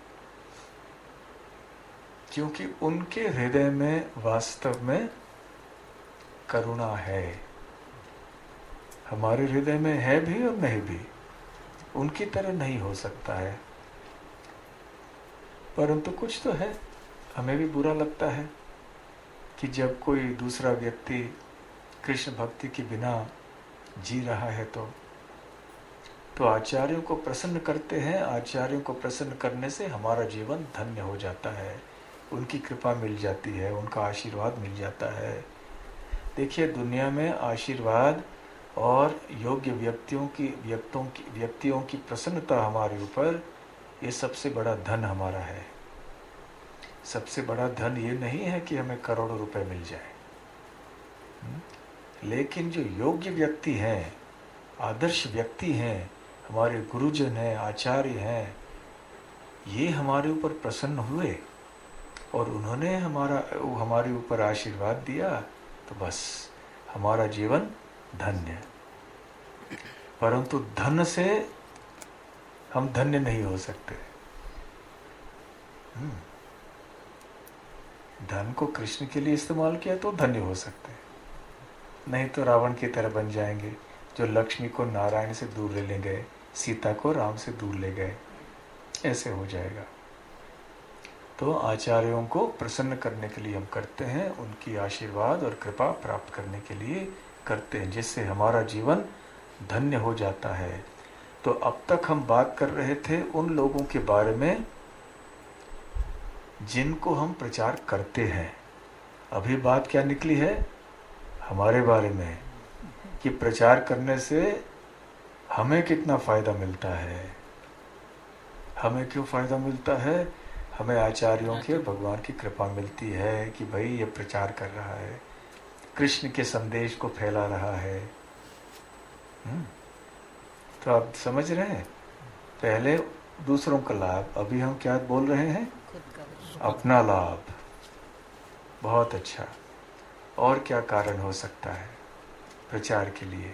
क्योंकि उनके हृदय में वास्तव में करुणा है। हमारे हृदय में है भी और नहीं भी, उनकी तरह नहीं हो सकता है। परंतु कुछ तो है, हमें भी बुरा लगता है कि जब कोई दूसरा व्यक्ति कृष्ण भक्ति के बिना जी रहा है तो आचार्यों को प्रसन्न करते हैं। आचार्यों को प्रसन्न करने से हमारा जीवन धन्य हो जाता है, उनकी कृपा मिल जाती है, उनका आशीर्वाद मिल जाता है। देखिए, दुनिया में आशीर्वाद और योग्य व्यक्तियों की प्रसन्नता हमारे ऊपर, ये सबसे बड़ा धन हमारा है। सबसे बड़ा धन ये नहीं है कि हमें करोड़ों रुपए मिल जाए, लेकिन जो योग्य व्यक्ति हैं, आदर्श व्यक्ति हैं, हमारे गुरुजन हैं, आचार्य हैं, ये हमारे ऊपर प्रसन्न हुए और उन्होंने हमारे ऊपर आशीर्वाद दिया, तो बस हमारा जीवन धन्य। परंतु धन से हम धन्य नहीं हो सकते। धन को कृष्ण के लिए इस्तेमाल किया तो धन्य हो सकते, नहीं तो रावण की तरह बन जाएंगे, जो लक्ष्मी को नारायण से दूर ले गए, सीता को राम से दूर ले गए, ऐसे हो जाएगा। तो आचार्यों को प्रसन्न करने के लिए हम करते हैं, उनकी आशीर्वाद और कृपा प्राप्त करने के लिए करते हैं, जिससे हमारा जीवन धन्य हो जाता है। तो अब तक हम बात कर रहे थे उन लोगों के बारे में जिनको हम प्रचार करते हैं। अभी बात क्या निकली है? हमारे बारे में, कि प्रचार करने से हमें कितना फायदा मिलता है। हमें क्यों फायदा मिलता है? हमें आचार्यों के, भगवान की कृपा मिलती है कि भाई ये प्रचार कर रहा है, कृष्ण के संदेश को फैला रहा है। तो आप समझ रहे हैं, पहले दूसरों का लाभ, अभी हम क्या बोल रहे हैं? अपना लाभ। बहुत अच्छा। और क्या कारण हो सकता है प्रचार के लिए?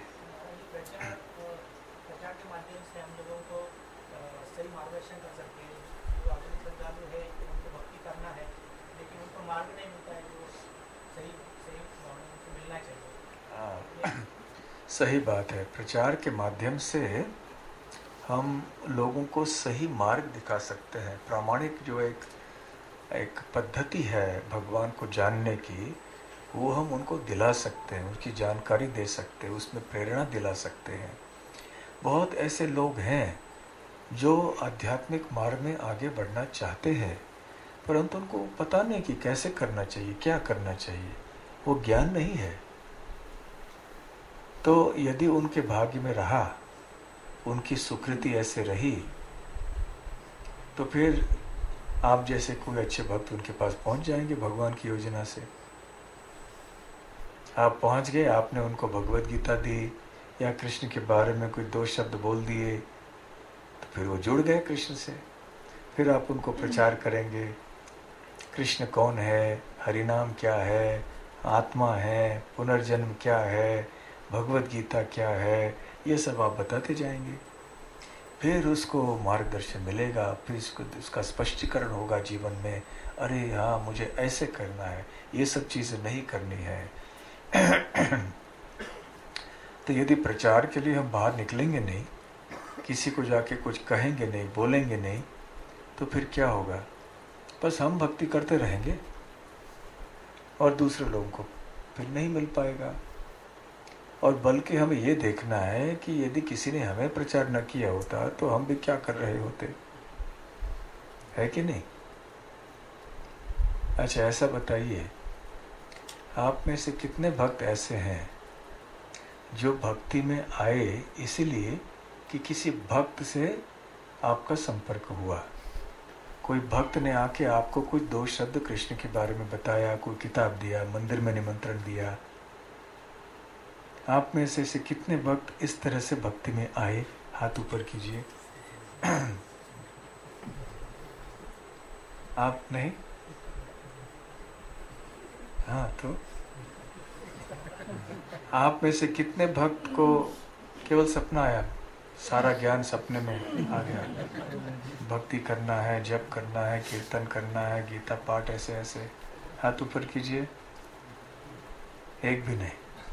प्रचार के माध्यम से हम लोगों को सही मार्गदर्शन कर सकते हैं। जो आधुनिक श्रद्धालु है उनको भक्ति करना है, लेकिन उनको मार्ग नहीं मिलता है जो सही सही उनको मिलना चाहिए। सही बात है। प्रचार के माध्यम से हम लोगों को सही मार्ग दिखा सकते हैं। प्रामाणिक जो एक पद्धति है भगवान को जानने की, वो हम उनको दिला सकते हैं, उसकी जानकारी दे सकते हैं, उसमें प्रेरणा दिला सकते हैं। बहुत ऐसे लोग हैं जो आध्यात्मिक मार्ग में आगे बढ़ना चाहते हैं, परंतु उनको पता नहीं कि कैसे करना चाहिए, क्या करना चाहिए, वो ज्ञान नहीं है। तो यदि उनके भाग्य में रहा, उनकी सुकृति ऐसे रही, तो फिर आप जैसे कोई अच्छे भक्त उनके पास पहुंच जाएंगे भगवान की योजना से। आप पहुंच गए, आपने उनको भगवत गीता दी या कृष्ण के बारे में कोई 2 शब्द बोल दिए, तो फिर वो जुड़ गए कृष्ण से। फिर आप उनको प्रचार करेंगे, कृष्ण कौन है, हरिनाम क्या है, आत्मा है, पुनर्जन्म क्या है, भगवत गीता क्या है, ये सब आप बताते जाएंगे। फिर उसको मार्गदर्शन मिलेगा, फिर उसका स्पष्टीकरण होगा जीवन में। अरे हाँ, मुझे ऐसे करना है, ये सब चीज़ें नहीं करनी है। तो यदि प्रचार के लिए हम बाहर निकलेंगे नहीं, किसी को जाके कुछ कहेंगे नहीं, बोलेंगे नहीं, तो फिर क्या होगा? बस हम भक्ति करते रहेंगे और दूसरे लोगों को फिर नहीं मिल पाएगा। और बल्कि हमें ये देखना है कि यदि किसी ने हमें प्रचार न किया होता तो हम भी क्या कर रहे होते, है कि नहीं? अच्छा, ऐसा बताइए, आप में से कितने भक्त ऐसे हैं जो भक्ति में आए इसीलिए कि किसी भक्त से आपका संपर्क हुआ? कोई भक्त ने आके आपको कुछ 2 शब्द कृष्ण के बारे में बताया, कोई किताब दिया, मंदिर में निमंत्रण दिया। आप में से कितने भक्त इस तरह से भक्ति में आए? हाथ ऊपर कीजिए। आप नहीं? हाँ, तो आप में से कितने भक्त को केवल सपना आया, सारा ज्ञान सपने में आ गया, भक्ति करना है, जप करना है, कीर्तन करना है, गीता पाठ ऐसे ऐसे? हाथ ऊपर कीजिए। एक भी नहीं।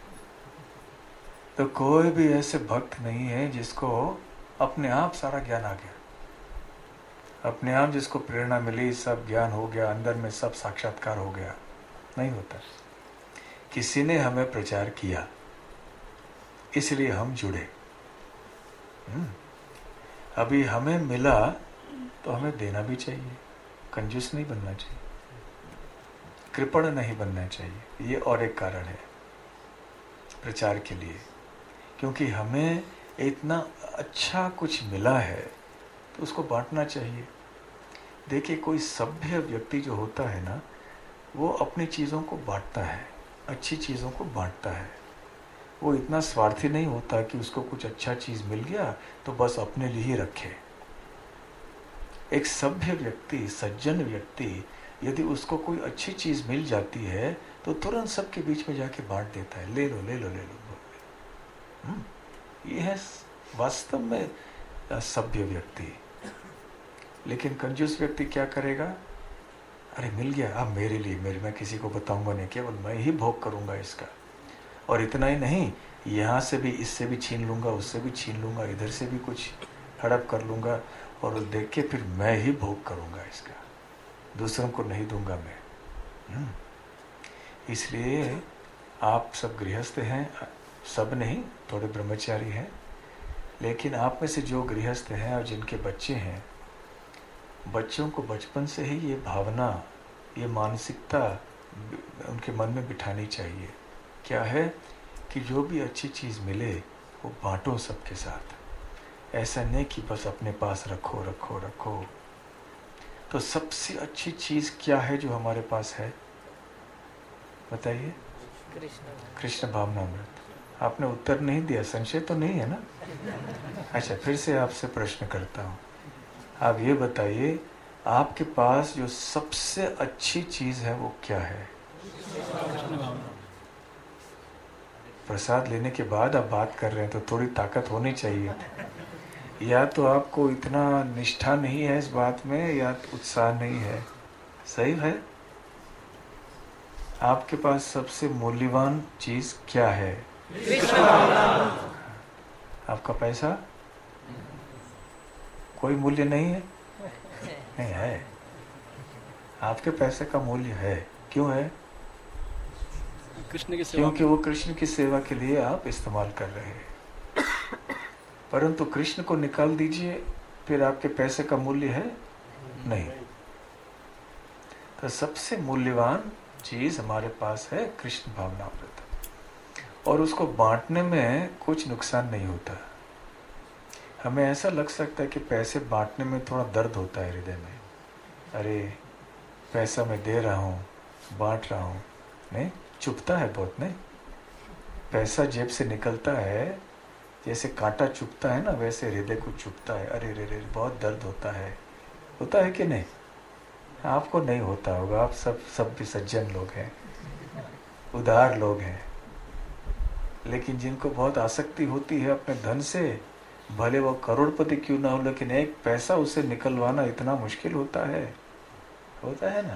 तो कोई भी ऐसे भक्त नहीं है जिसको अपने आप सारा ज्ञान आ गया, अपने आप जिसको प्रेरणा मिली, सब ज्ञान हो गया, अंदर में सब साक्षात्कार हो गया। नहीं होता। किसी ने हमें प्रचार किया, इसलिए हम जुड़े। अभी हमें मिला तो हमें देना भी चाहिए, कंजूस नहीं बनना चाहिए, कृपण नहीं बनना चाहिए। ये और एक कारण है प्रचार के लिए, क्योंकि हमें इतना अच्छा कुछ मिला है तो उसको बांटना चाहिए। देखिए, कोई सभ्य व्यक्ति जो होता है ना, वो अपनी चीज़ों को बांटता है, अच्छी चीज़ों को बांटता है। वो इतना स्वार्थी नहीं होता कि उसको कुछ अच्छा चीज़ मिल गया तो बस अपने लिए ही रखे। एक सभ्य व्यक्ति, सज्जन व्यक्ति, यदि उसको कोई अच्छी चीज़ मिल जाती है तो तुरंत सबके बीच में जाके बांट देता है, ले लो ले लो ले लो। ये है वास्तव में सभ्य व्यक्ति। लेकिन कंजूस व्यक्ति क्या करेगा? अरे मिल गया, अब मेरे लिए, मैं किसी को बताऊंगा नहीं, केवल मैं ही भोग करूंगा इसका। और इतना ही नहीं, यहाँ से भी, इससे भी छीन लूंगा, उससे भी छीन लूंगा, इधर से भी कुछ हड़प कर लूंगा, और देख के फिर मैं ही भोग करूंगा इसका, दूसरों को नहीं दूंगा मैं। इसलिए आप सब गृहस्थ हैं, सब नहीं, थोड़े ब्रह्मचारी हैं, लेकिन आप में से जो गृहस्थ हैं और जिनके बच्चे हैं, बच्चों को बचपन से ही ये भावना, ये मानसिकता उनके मन में बिठानी चाहिए। क्या है कि जो भी अच्छी चीज़ मिले वो बांटो सबके साथ। ऐसा नहीं कि बस अपने पास रखो रखो रखो। तो सबसे अच्छी चीज़ क्या है जो हमारे पास है, बताइए? कृष्ण भावनामृत। आपने उत्तर नहीं दिया, संशय तो नहीं है ना? अच्छा, फिर से आपसे प्रश्न करता हूँ। आप ये बताइए, आपके पास जो सबसे अच्छी चीज है वो क्या है? प्रसाद लेने के बाद आप बात कर रहे हैं तो थोड़ी ताकत होनी चाहिए। या तो आपको इतना निष्ठा नहीं है इस बात में, या तो उत्साह नहीं है। सही है? आपके पास सबसे मूल्यवान चीज क्या है? आपका पैसा? कोई मूल्य नहीं है? नहीं है। आपके पैसे का मूल्य है। क्यों है? कृष्ण की सेवा, क्योंकि वो कृष्ण की सेवा के लिए आप इस्तेमाल कर रहे हैं। परंतु कृष्ण को निकाल दीजिए, फिर आपके पैसे का मूल्य है? नहीं। तो सबसे मूल्यवान चीज हमारे पास है कृष्ण भावनामृत, और उसको बांटने में कुछ नुकसान नहीं होता। हमें ऐसा लग सकता है कि पैसे बांटने में थोड़ा दर्द होता है हृदय में, अरे पैसा मैं दे रहा हूँ, बांट रहा हूँ, नहीं, चुभता है बहुत। नहीं, पैसा जेब से निकलता है, जैसे कांटा चुभता है ना, वैसे हृदय को चुभता है। अरे रे रे, बहुत दर्द होता है कि नहीं? आपको नहीं होता होगा, आप सब भी सज्जन लोग हैं, उदार लोग हैं। लेकिन जिनको बहुत आसक्ति होती है अपने धन से, भले वो करोड़पति क्यों ना हो, लेकिन एक पैसा उसे निकलवाना इतना मुश्किल होता है ना।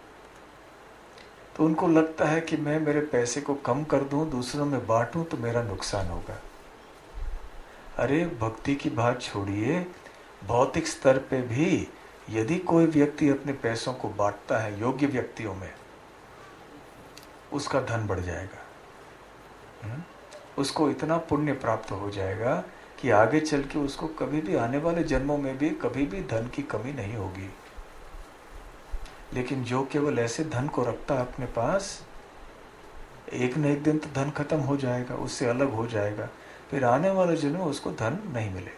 तो उनको लगता है कि मैं मेरे पैसे को कम कर दूं, दूसरों में बांटूं तो मेरा नुकसान होगा। अरे भक्ति की बात छोड़िए, भौतिक स्तर पे भी यदि कोई व्यक्ति अपने पैसों को बांटता है योग्य व्यक्तियों में, उसका धन बढ़ जाएगा। उसको इतना पुण्य प्राप्त हो जाएगा कि आगे चल के उसको कभी भी, आने वाले जन्मों में भी कभी भी धन की कमी नहीं होगी। लेकिन जो केवल ऐसे धन को रखता है अपने पास, एक न एक दिन तो धन खत्म हो जाएगा, उससे अलग हो जाएगा, फिर आने वाले जन्म में उसको धन नहीं मिलेगा।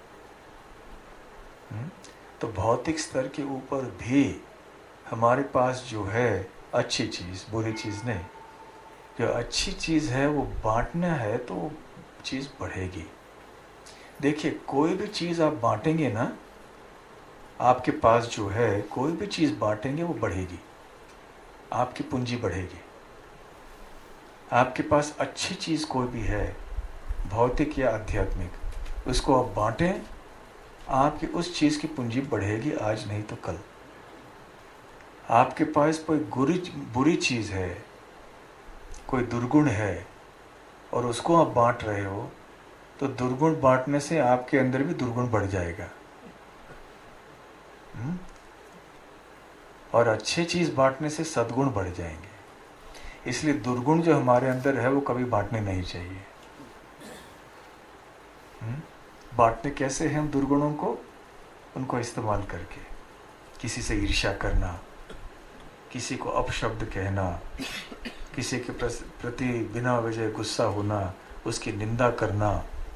तो भौतिक स्तर के ऊपर भी हमारे पास जो है अच्छी चीज, बुरी चीज नहीं, जो अच्छी चीज है वो बांटना है तो चीज बढ़ेगी। देखिए, कोई भी चीज आप बांटेंगे ना, आपके पास जो है कोई भी चीज बांटेंगे वो बढ़ेगी, आपकी पूंजी बढ़ेगी। आपके पास अच्छी चीज कोई भी है, भौतिक या आध्यात्मिक, उसको आप बांटें, आपकी उस चीज की पूंजी बढ़ेगी, आज नहीं तो कल। आपके पास कोई बुरी चीज है, कोई दुर्गुण है, और उसको आप बांट रहे हो, तो दुर्गुण बांटने से आपके अंदर भी दुर्गुण बढ़ जाएगा। और अच्छी चीज बांटने से सद्गुण बढ़ जाएंगे। इसलिए दुर्गुण जो हमारे अंदर है वो कभी बांटने नहीं चाहिए। बांटने कैसे हैं हम दुर्गुणों को? उनको इस्तेमाल करके किसी से ईर्ष्या करना, किसी को अपशब्द कहना, किसी के प्रति बिना वजह गुस्सा होना, उसकी निंदा करना,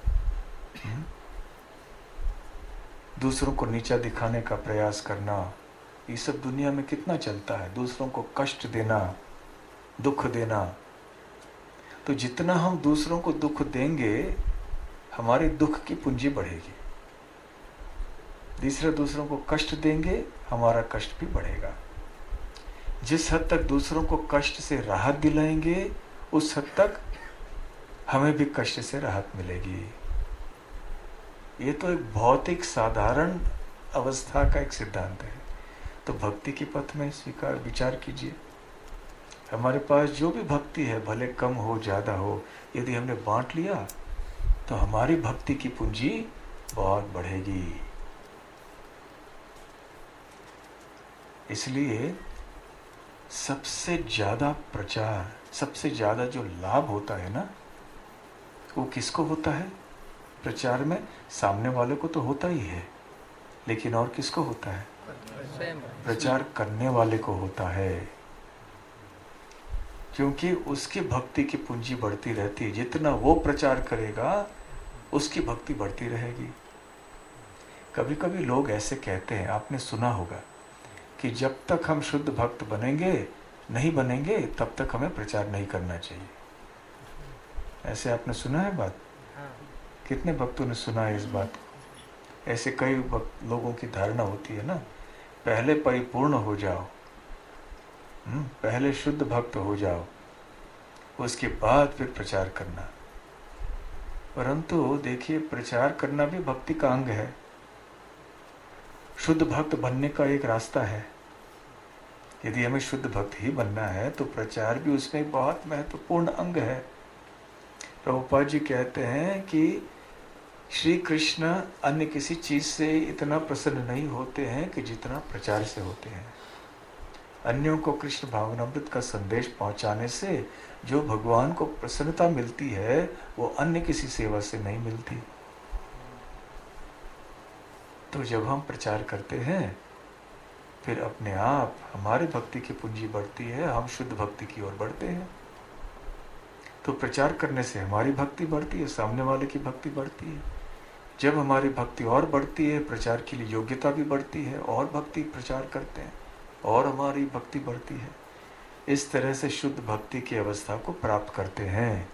दूसरों को नीचा दिखाने का प्रयास करना, ये सब दुनिया में कितना चलता है। दूसरों को कष्ट देना, दुख देना। तो जितना हम दूसरों को दुख देंगे, हमारी दुख की पूंजी बढ़ेगी। दूसरों को कष्ट देंगे, हमारा कष्ट भी बढ़ेगा। जिस हद तक दूसरों को कष्ट से राहत दिलाएंगे, उस हद तक हमें भी कष्ट से राहत मिलेगी। ये तो एक भौतिक साधारण अवस्था का एक सिद्धांत है। तो भक्ति के पथ में स्वीकार विचार कीजिए। हमारे पास जो भी भक्ति है, भले कम हो ज्यादा हो, यदि हमने बांट लिया तो हमारी भक्ति की पूंजी बहुत बढ़ेगी। इसलिए सबसे ज्यादा प्रचार, सबसे ज्यादा जो लाभ होता है ना, वो किसको होता है? प्रचार में सामने वाले को तो होता ही है, लेकिन और किसको होता है? प्रचार करने वाले को होता है, क्योंकि उसकी भक्ति की पूंजी बढ़ती रहती है। जितना वो प्रचार करेगा, उसकी भक्ति बढ़ती रहेगी। कभी कभी लोग ऐसे कहते हैं, आपने सुना होगा, कि जब तक हम शुद्ध भक्त नहीं बनेंगे, तब तक हमें प्रचार नहीं करना चाहिए। ऐसे आपने सुना है बात? हाँ। कितने भक्तों ने सुना है इस बात को? ऐसे कई लोगों की धारणा होती है ना, पहले परिपूर्ण हो जाओ, पहले शुद्ध भक्त हो जाओ, उसके बाद फिर प्रचार करना। परंतु देखिए, प्रचार करना भी भक्ति का अंग है। शुद्ध भक्त बनने का एक रास्ता है। यदि हमें शुद्ध भक्त ही बनना है तो प्रचार भी उसमें एक बहुत महत्वपूर्ण अंग है। प्रभुपाद जी कहते हैं कि श्री कृष्ण अन्य किसी चीज से इतना प्रसन्न नहीं होते हैं कि जितना प्रचार से होते हैं। अन्यों को कृष्ण भावनामृत का संदेश पहुंचाने से जो भगवान को प्रसन्नता मिलती है वो अन्य किसी सेवा से नहीं मिलती। तो जब हम प्रचार करते हैं फिर अपने आप हमारी भक्ति की पूंजी बढ़ती है, हम शुद्ध भक्ति की ओर बढ़ते हैं। तो प्रचार करने से हमारी भक्ति बढ़ती है, सामने वाले की भक्ति बढ़ती है। जब हमारी भक्ति और बढ़ती है, प्रचार के लिए योग्यता भी बढ़ती है, और भक्ति प्रचार करते हैं और हमारी भक्ति बढ़ती है। इस तरह से शुद्ध भक्ति की अवस्था को प्राप्त करते हैं।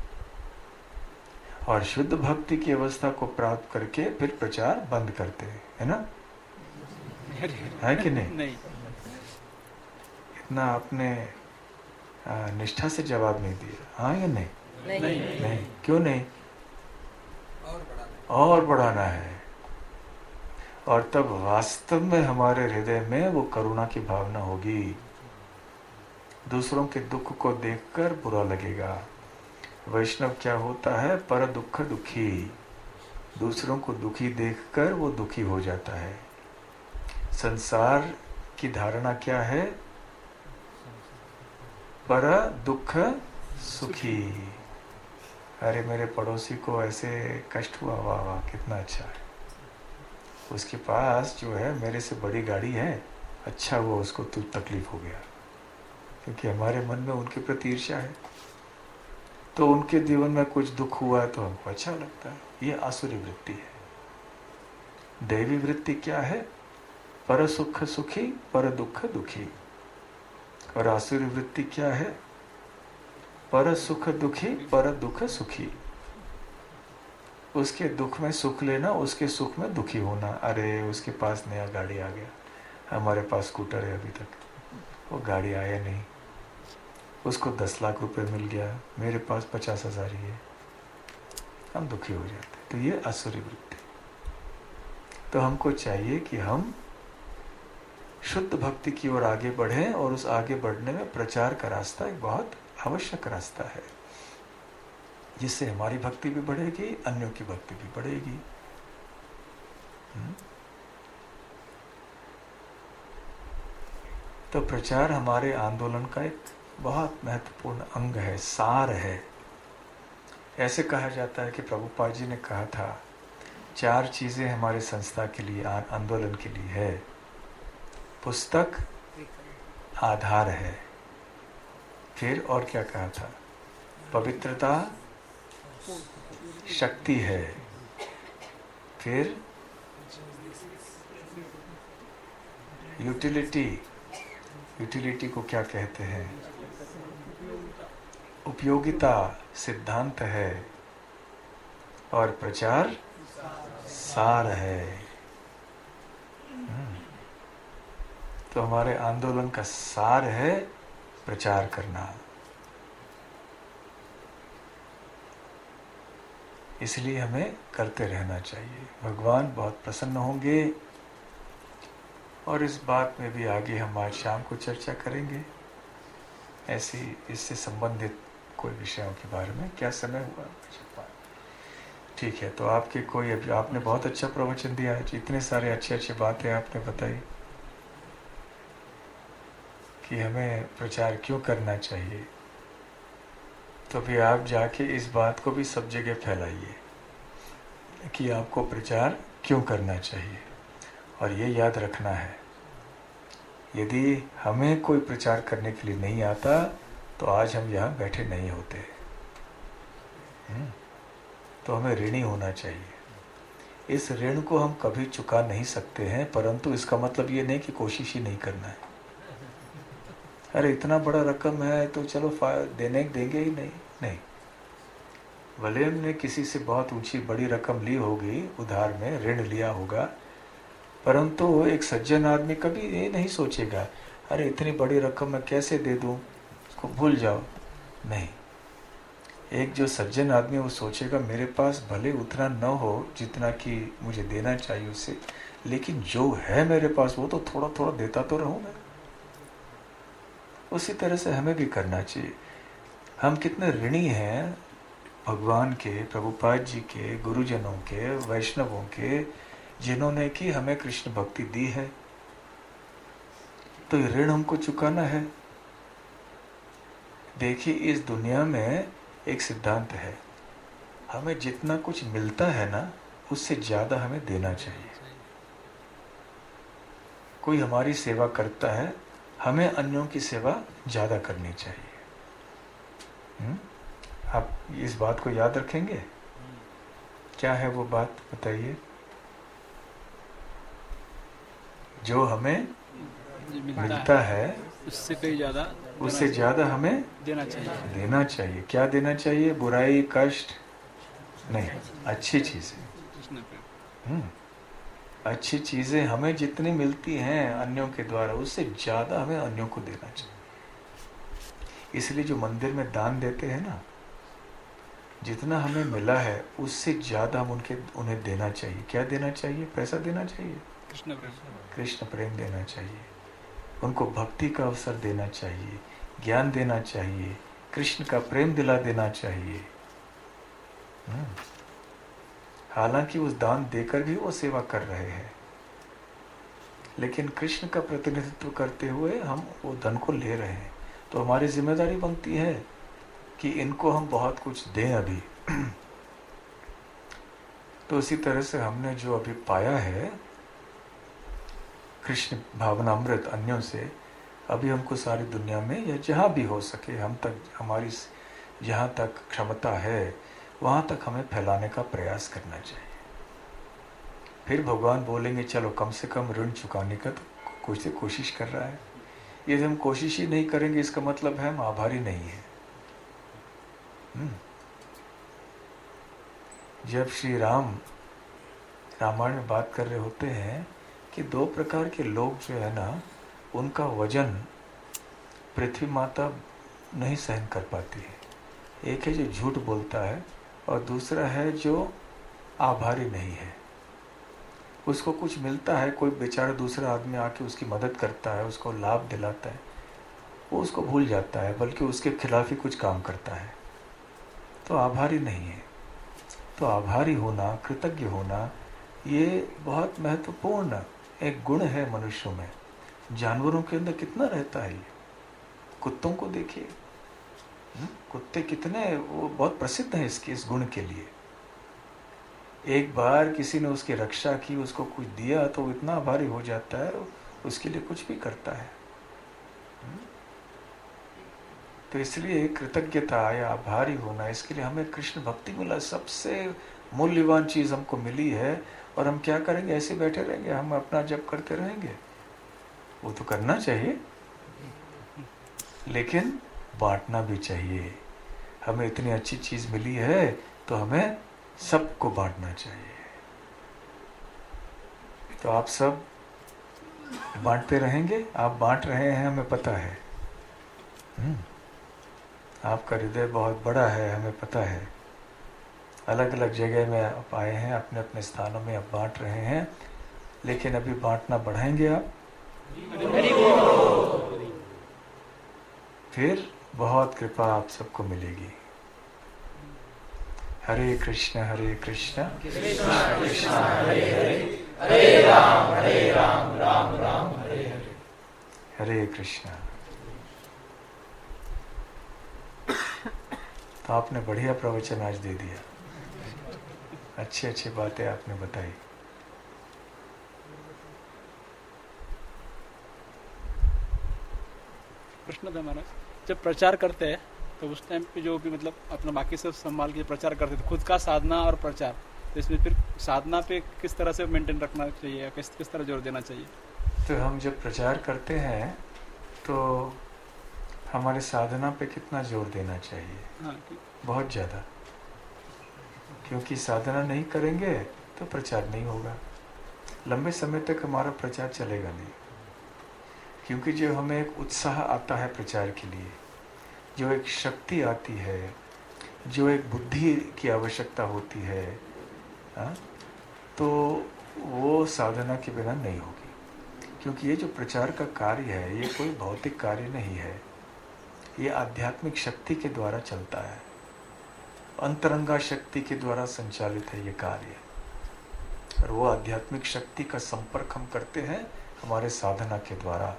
और शुद्ध भक्ति की अवस्था को प्राप्त करके फिर प्रचार बंद करते हैं, है ना? है कि नहीं? नहीं। इतना आपने निष्ठा से जवाब नहीं दिया, हाँ या नहीं? नहीं। क्यों नहीं? और बढ़ाना है। और तब वास्तव में हमारे हृदय में वो करुणा की भावना होगी। दूसरों के दुख को देखकर बुरा लगेगा। वैष्णव क्या होता है? पर दुख दुखी। दूसरों को दुखी देखकर वो दुखी हो जाता है। संसार की धारणा क्या है? पर दुख सुखी। अरे मेरे पड़ोसी को ऐसे कष्ट हुआ, वाह वाह कितना अच्छा है, उसके पास जो है मेरे से बड़ी गाड़ी है, अच्छा हुआ उसको तो तकलीफ हो गया। क्योंकि हमारे मन में उनके प्रति ईर्ष्या है, तो उनके जीवन में कुछ दुख हुआ तो हमको अच्छा लगता है। ये आसुरी वृत्ति है। दैवी वृत्ति क्या है? पर सुख सुखी, पर दुख दुखी। और आसुरी वृत्ति क्या है? पर सुख दुखी, पर दुख सुखी। उसके दुख में सुख लेना, उसके सुख में दुखी होना। अरे उसके पास नया गाड़ी आ गया, हमारे पास स्कूटर है, अभी तक वो गाड़ी आया नहीं। उसको 10 लाख रुपए मिल गया, मेरे पास 50,000 ही है, हम दुखी हो जाते। तो ये आसुरी वृत्ति। तो हमको चाहिए कि हम शुद्ध भक्ति की ओर आगे बढ़ें, और उस आगे बढ़ने में प्रचार का रास्ता एक बहुत आवश्यक रास्ता है, जिससे हमारी भक्ति भी बढ़ेगी, अन्यों की भक्ति भी बढ़ेगी। तो प्रचार हमारे आंदोलन का एक बहुत महत्वपूर्ण अंग है, सार है। ऐसे कहा जाता है कि प्रभुपाद जी ने कहा था 4 चीजें हमारे संस्था के लिए, आंदोलन के लिए है। पुस्तक आधार है, फिर और क्या कहा था? पवित्रता शक्ति है, फिर यूटिलिटी। यूटिलिटी को क्या कहते हैं? उपयोगिता सिद्धांत है, और प्रचार सार है। तो हमारे आंदोलन का सार है प्रचार करना। इसलिए हमें करते रहना चाहिए। भगवान बहुत प्रसन्न होंगे, और इस बात में भी आगे हम आज शाम को चर्चा करेंगे, ऐसी इससे संबंधित कोई विषयों के बारे में। क्या समय हुआ? ठीक है, तो आपके कोई, अभी आपने बहुत अच्छा प्रवचन दिया है, इतने सारे अच्छे अच्छे बातें आपने बताई कि हमें प्रचार क्यों करना चाहिए। तो फिर आप जाके इस बात को भी सब जगह फैलाइए कि आपको प्रचार क्यों करना चाहिए। और ये याद रखना है, यदि हमें कोई प्रचार करने के लिए नहीं आता तो आज हम यहाँ बैठे नहीं होते। तो हमें ऋणी होना चाहिए। इस ऋण को हम कभी चुका नहीं सकते हैं, परंतु इसका मतलब ये नहीं कि कोशिश ही नहीं करना है। अरे इतना बड़ा रकम है तो चलो देंगे ही नहीं, भले हमने किसी से बहुत ऊंची बड़ी रकम ली होगी, उधार में ऋण लिया होगा, परंतु एक सज्जन आदमी कभी ये नहीं सोचेगा अरे इतनी बड़ी रकम मैं कैसे दे दूं, उसको भूल जाओ। नहीं, एक जो सज्जन आदमी वो सोचेगा मेरे पास भले उतना न हो जितना कि मुझे देना चाहिए उससे, लेकिन जो है मेरे पास वो तो थोड़ा थोड़ा देता तो रहूं मैं। उसी तरह से हमें भी करना चाहिए। हम कितने ऋणी हैं भगवान के, प्रभुपाद जी के, गुरुजनों के, वैष्णवों के, जिन्होंने कि हमें कृष्ण भक्ति दी है। तो ये ऋण हमको चुकाना है। देखिए, इस दुनिया में एक सिद्धांत है, हमें जितना कुछ मिलता है ना उससे ज्यादा हमें देना चाहिए। कोई हमारी सेवा करता है, हमें अन्यों की सेवा ज्यादा करनी चाहिए। आप इस बात को याद रखेंगे? क्या है वो बात, बताइए। जो हमें मिलता है उससे कहीं ज्यादा, उससे ज्यादा हमें देना चाहिए। क्या देना चाहिए? बुराई, कष्ट नहीं, अच्छी चीजें। अच्छी चीजें हमें जितनी मिलती हैं अन्यों के द्वारा, उससे ज्यादा हमें अन्यों को देना चाहिए। इसलिए जो मंदिर में दान देते हैं ना, जितना हमें मिला है उससे ज्यादा हम उन्हें देना चाहिए। क्या देना चाहिए? पैसा देना चाहिए, कृष्ण प्रेम देना चाहिए, उनको भक्ति का अवसर देना चाहिए, ज्ञान देना चाहिए, कृष्ण का प्रेम दिला देना चाहिए। हालांकि उस दान देकर भी वो सेवा कर रहे हैं, लेकिन कृष्ण का प्रतिनिधित्व करते हुए हम वो धन को ले रहे हैं। तो हमारी जिम्मेदारी बनती है कि इनको हम बहुत कुछ दें अभी। तो उसी तरह से हमने जो अभी पाया है कृष्ण भावनामृत अन्यों से, अभी हमको सारी दुनिया में या जहाँ भी हो सके हम तक, हमारी जहाँ तक क्षमता है वहाँ तक हमें फैलाने का प्रयास करना चाहिए। फिर भगवान बोलेंगे चलो कम से कम ऋण चुकाने का तो कुछ से कोशिश कर रहा है। यदि हम कोशिश ही नहीं करेंगे इसका मतलब है हम आभारी नहीं है। जब श्री राम रामायण में बात कर रहे होते हैं कि दो प्रकार के लोग जो है ना, उनका वजन पृथ्वी माता नहीं सहन कर पाती है। एक है जो झूठ बोलता है और दूसरा है जो आभारी नहीं है। उसको कुछ मिलता है, कोई बेचारा दूसरा आदमी आके उसकी मदद करता है, उसको लाभ दिलाता है, वो उसको भूल जाता है, बल्कि उसके खिलाफ ही कुछ काम करता है, तो आभारी नहीं है। तो आभारी होना, कृतज्ञ होना, ये बहुत महत्वपूर्ण एक गुण है मनुष्यों में। जानवरों के अंदर कितना रहता है ये। कुत्तों को देखिए, कुत्ते कितने, वो बहुत प्रसिद्ध हैं इस गुण के लिए। एक बार किसी ने उसकी रक्षा की, उसको कुछ दिया तो वो इतना आभारी हो जाता है, उसके लिए कुछ भी करता है। तो इसलिए कृतज्ञता या आभारी होना, इसके लिए हमें कृष्ण भक्ति मिला, सबसे मूल्यवान चीज हमको मिली है। और हम क्या करेंगे? ऐसे बैठे रहेंगे, हम अपना जप करते रहेंगे? वो तो करना चाहिए, लेकिन बांटना भी चाहिए। हमें इतनी अच्छी चीज मिली है तो हमें सबको बांटना चाहिए। तो आप सब बांटते रहेंगे, आप बांट रहे हैं, हमें पता है। आपका हृदय बहुत बड़ा है, हमें पता है। अलग अलग जगह में आप आए हैं, अपने अपने स्थानों में आप बांट रहे हैं, लेकिन अभी बांटना बढ़ाएंगे आप, फिर बहुत कृपा आप सबको मिलेगी। हरे कृष्ण कृष्ण कृष्ण हरे हरे, हरे राम राम राम हरे हरे, हरे कृष्ण। तो आपने बढ़िया प्रवचन आज दे दिया, अच्छी अच्छी बातें आपने बताई। प्रश्न था महाराज, जब प्रचार करते हैं तो उस टाइम पे जो भी मतलब अपना बाकी सब संभाल के प्रचार करते थे, खुद का साधना और प्रचार, तो इसमें फिर साधना पे किस तरह से मेंटेन रखना चाहिए या किस तरह जोर देना चाहिए? तो हम जब प्रचार करते हैं तो हमारे साधना पे कितना जोर देना चाहिए? हाँ, बहुत ज़्यादा। क्योंकि साधना नहीं करेंगे तो प्रचार नहीं होगा, लंबे समय तक हमारा प्रचार चलेगा नहीं। क्योंकि जो हमें एक उत्साह आता है प्रचार के लिए, जो एक शक्ति आती है, जो एक बुद्धि की आवश्यकता होती है, तो वो साधना के बिना नहीं होगी। क्योंकि ये जो प्रचार का कार्य है ये कोई भौतिक कार्य नहीं है, ये आध्यात्मिक शक्ति के द्वारा चलता है, अंतरंगा शक्ति के द्वारा संचालित है ये कार्य। और वो आध्यात्मिक शक्ति का संपर्क हम करते हैं हमारे साधना के द्वारा।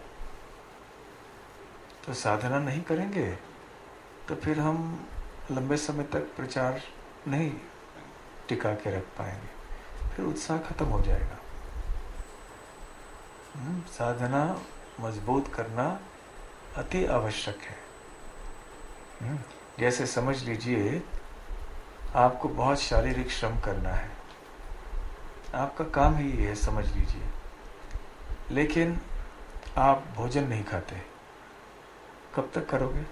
तो साधना नहीं करेंगे तो फिर हम लंबे समय तक प्रचार नहीं टिका के रख पाएंगे, फिर उत्साह खत्म हो जाएगा। साधना मजबूत करना अति आवश्यक है। जैसे समझ लीजिए आपको बहुत शारीरिक श्रम करना है, आपका काम ही ये है, समझ लीजिए, लेकिन आप भोजन नहीं खाते, कब तक करोगे?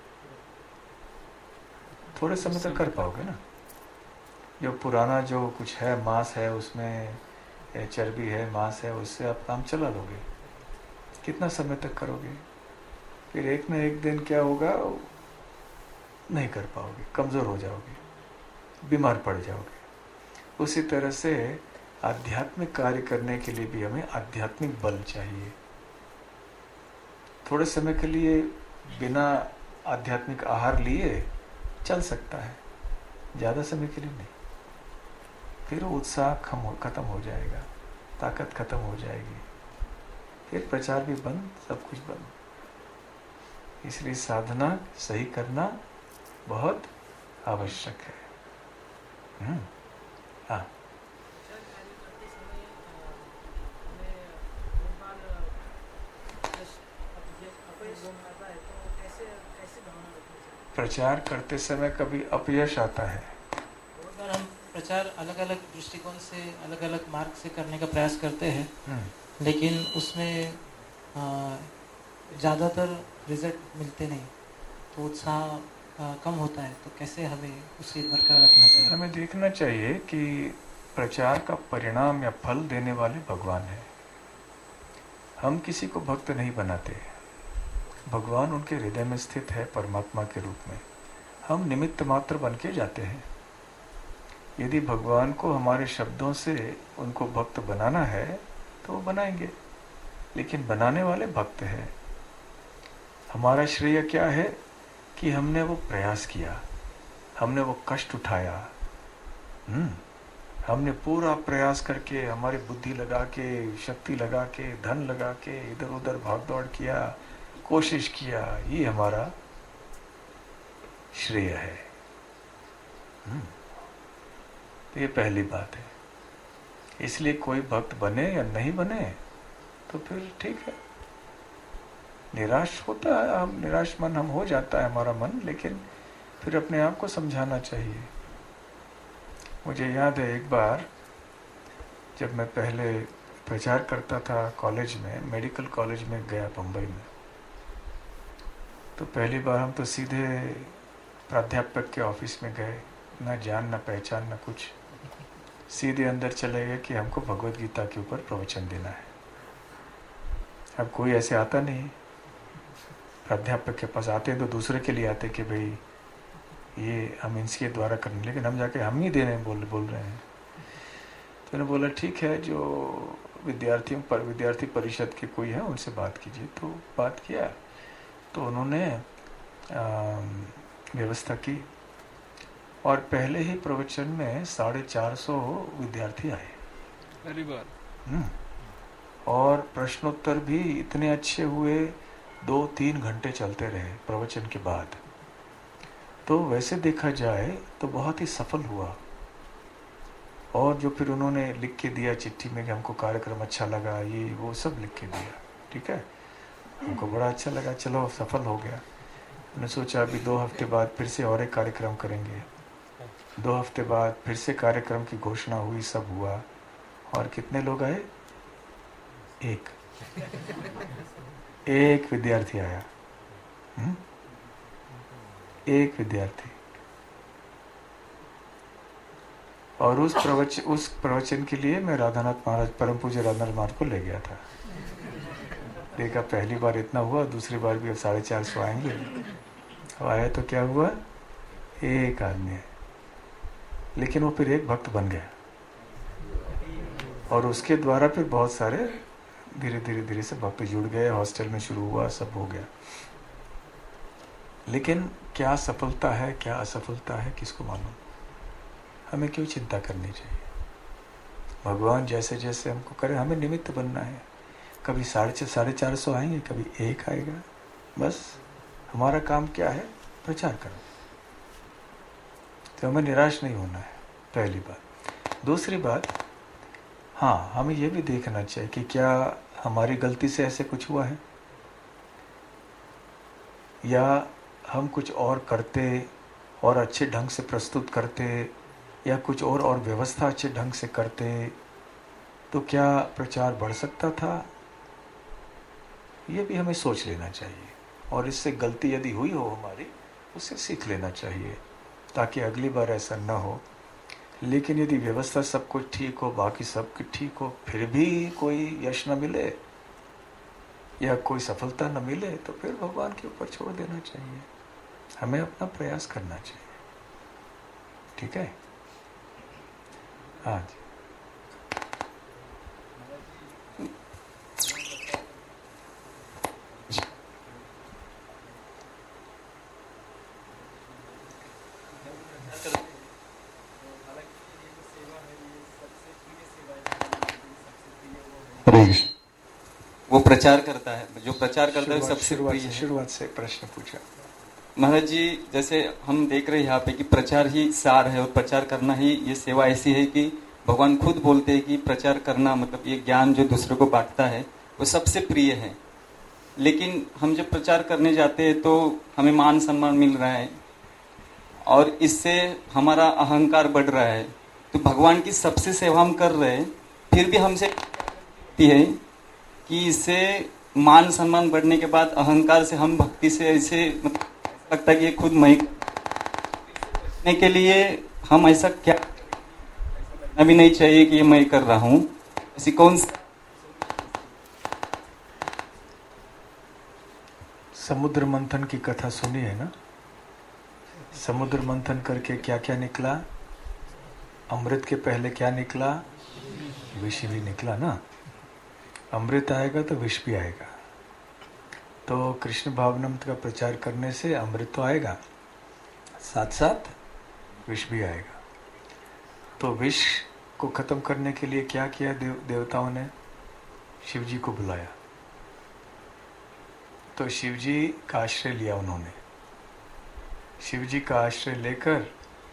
थोड़े समय तक कर पाओगे ना। जो पुराना जो कुछ है, मांस है, उसमें चर्बी है, मांस है, उससे आप काम चला लोगे। कितना समय तक करोगे? फिर एक न एक दिन क्या होगा, नहीं कर पाओगे, कमज़ोर हो जाओगे, बीमार पड़ जाओगे। उसी तरह से आध्यात्मिक कार्य करने के लिए भी हमें आध्यात्मिक बल चाहिए। थोड़े समय के लिए बिना आध्यात्मिक आहार लिए चल सकता है, ज़्यादा समय के लिए नहीं। फिर उत्साह खत्म हो जाएगा, ताकत खत्म हो जाएगी, फिर प्रचार भी बंद, सब कुछ बंद। इसलिए साधना सही करना बहुत आवश्यक है। हाँ, प्रचार करते समय कभी अपयश आता है। बहुत बार हम प्रचार अलग अलग दृष्टिकोण से, अलग अलग मार्ग से करने का प्रयास करते हैं, लेकिन उसमें ज़्यादातर रिजल्ट मिलते नहीं, तो उत्साह कम होता है। तो कैसे हमें उसे बरकरार रखना चाहिए? हमें देखना चाहिए कि प्रचार का परिणाम या फल देने वाले भगवान है। हम किसी को भक्त नहीं बनाते, भगवान उनके हृदय में स्थित है परमात्मा के रूप में। हम निमित्त मात्र बन के जाते हैं। यदि भगवान को हमारे शब्दों से उनको भक्त बनाना है तो वो बनाएंगे, लेकिन बनाने वाले भक्त हैं। हमारा श्रेय क्या है कि हमने वो प्रयास किया, हमने वो कष्ट उठाया, हमने पूरा प्रयास करके, हमारी बुद्धि लगा के, शक्ति लगा के, धन लगा के इधर उधर भाग दौड़ किया, कोशिश किया, ये हमारा श्रेय है। तो ये पहली बात है। इसलिए कोई भक्त बने या नहीं बने तो फिर ठीक है, निराश होता है, हम निराश मन हम हो जाता है हमारा मन, लेकिन फिर अपने आप को समझाना चाहिए। मुझे याद है एक बार जब मैं पहले प्रचार करता था कॉलेज में, मेडिकल कॉलेज में गया बम्बई में, तो पहली बार हम तो सीधे प्राध्यापक के ऑफिस में गए, ना जान ना पहचान ना कुछ, सीधे अंदर चले गए कि हमको भगवत गीता के ऊपर प्रवचन देना है। अब कोई ऐसे आता नहीं, प्राध्यापक के पास आते तो दूसरे के लिए आते कि भाई ये हम इनके द्वारा करने, लेकिन हम जाके हम ही देने बोल रहे हैं। तो उन्होंने बोला ठीक है, जो विद्यार्थी परिषद के कोई है उनसे बात कीजिए। तो बात किया तो उन्होंने व्यवस्था की और पहले ही प्रवचन में 450 विद्यार्थी आए। पहली बार। और प्रश्नोत्तर भी इतने अच्छे हुए, 2-3 घंटे चलते रहे प्रवचन के बाद। तो वैसे देखा जाए तो बहुत ही सफल हुआ। और जो फिर उन्होंने लिख के दिया चिट्ठी में कि हमको कार्यक्रम अच्छा लगा, ये वो सब लिख के दिया, ठीक है, हमको बड़ा अच्छा लगा, चलो सफल हो गया। मैंने सोचा अभी 2 हफ्ते बाद फिर से और एक कार्यक्रम करेंगे। 2 हफ्ते बाद फिर से कार्यक्रम की घोषणा हुई, सब हुआ। और कितने लोग आए? एक विद्यार्थी आया। एक विद्यार्थी। और उस प्रवचन के लिए मैं राधानाथ महाराज, परम पूज्य राधानाथ महाराज को ले गया था। देखा पहली बार इतना हुआ, दूसरी बार भी अब 450 आएंगे। अब आया तो क्या हुआ, एक आदमी है, लेकिन वो फिर एक भक्त बन गया और उसके द्वारा फिर बहुत सारे धीरे से भक्त जुड़ गए, हॉस्टल में शुरू हुआ, सब हो गया। लेकिन क्या सफलता है क्या असफलता है किसको मालूम। हमें क्यों चिंता करनी चाहिए। भगवान जैसे जैसे हमको करे, हमें निमित्त बनना है। कभी 450 आएंगे, कभी एक आएगा। बस हमारा काम क्या है, प्रचार करो। तो हमें निराश नहीं होना है, पहली बात। दूसरी बात, हाँ, हमें ये भी देखना चाहिए कि क्या हमारी गलती से ऐसे कुछ हुआ है, या हम कुछ और करते और अच्छे ढंग से प्रस्तुत करते, या कुछ और व्यवस्था अच्छे ढंग से करते तो क्या प्रचार बढ़ सकता था। ये भी हमें सोच लेना चाहिए, और इससे गलती यदि हुई हो हमारी, उससे सीख लेना चाहिए ताकि अगली बार ऐसा न हो। लेकिन यदि व्यवस्था सब कुछ ठीक हो, बाकी सब कुछ ठीक हो, फिर भी कोई यश न मिले या कोई सफलता न मिले, तो फिर भगवान के ऊपर छोड़ देना चाहिए। हमें अपना प्रयास करना चाहिए। ठीक है। हाँ जी। वो प्रचार करता है, जो प्रचार करता है सबसे प्रिय है। शुरुआत से प्रश्न पूछा महाराज जी। जैसे हम देख रहे हैं यहाँ पे कि प्रचार ही सार है, और प्रचार करना ही ये सेवा ऐसी है कि भगवान खुद बोलते हैं कि प्रचार करना मतलब ये ज्ञान जो दूसरे को बांटता है वो सबसे प्रिय है। लेकिन हम जब प्रचार करने जाते हैं तो हमें मान सम्मान मिल रहा है और इससे हमारा अहंकार बढ़ रहा है। तो भगवान की सबसे सेवा हम कर रहे हैं, फिर भी हमसे है कि इससे मान सम्मान बढ़ने के बाद अहंकार से हम भक्ति से ऐसे मतलब लगता है कि ये खुद मैं करने के लिए हम ऐसा क्या अभी नहीं चाहिए कि ये मैं कर रहा हूँ। ऐसी कौन समुद्र मंथन की कथा सुनी है ना। समुद्र मंथन करके क्या क्या निकला, अमृत के पहले क्या निकला, विष भी निकला ना। अमृत आएगा तो विष भी आएगा। तो कृष्ण भावनामृत का प्रचार करने से अमृत तो आएगा, साथ साथ विष भी आएगा। तो विष को खत्म करने के लिए क्या किया देवताओं ने, शिव जी को बुलाया। तो शिव जी का आश्रय लिया उन्होंने। शिव जी का आश्रय लेकर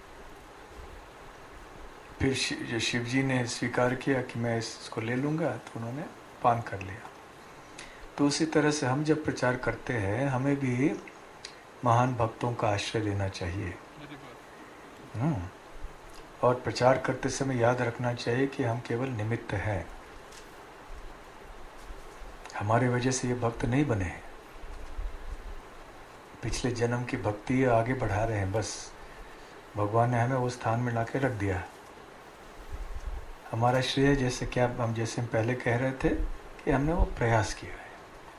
फिर जो शिव जी ने स्वीकार किया कि मैं इसको ले लूँगा, तो उन्होंने पान कर लिया। तो उसी तरह से हम जब प्रचार करते हैं, हमें भी महान भक्तों का आश्रय लेना चाहिए। और प्रचार करते समय याद रखना चाहिए कि हम केवल निमित्त हैं, हमारे वजह से ये भक्त नहीं बने हैं। पिछले जन्म की भक्ति आगे बढ़ा रहे हैं, बस भगवान ने हमें वो स्थान में लाके रख दिया। हमारा श्रेय जैसे क्या, हम जैसे हम पहले कह रहे थे कि हमने वो प्रयास किया है।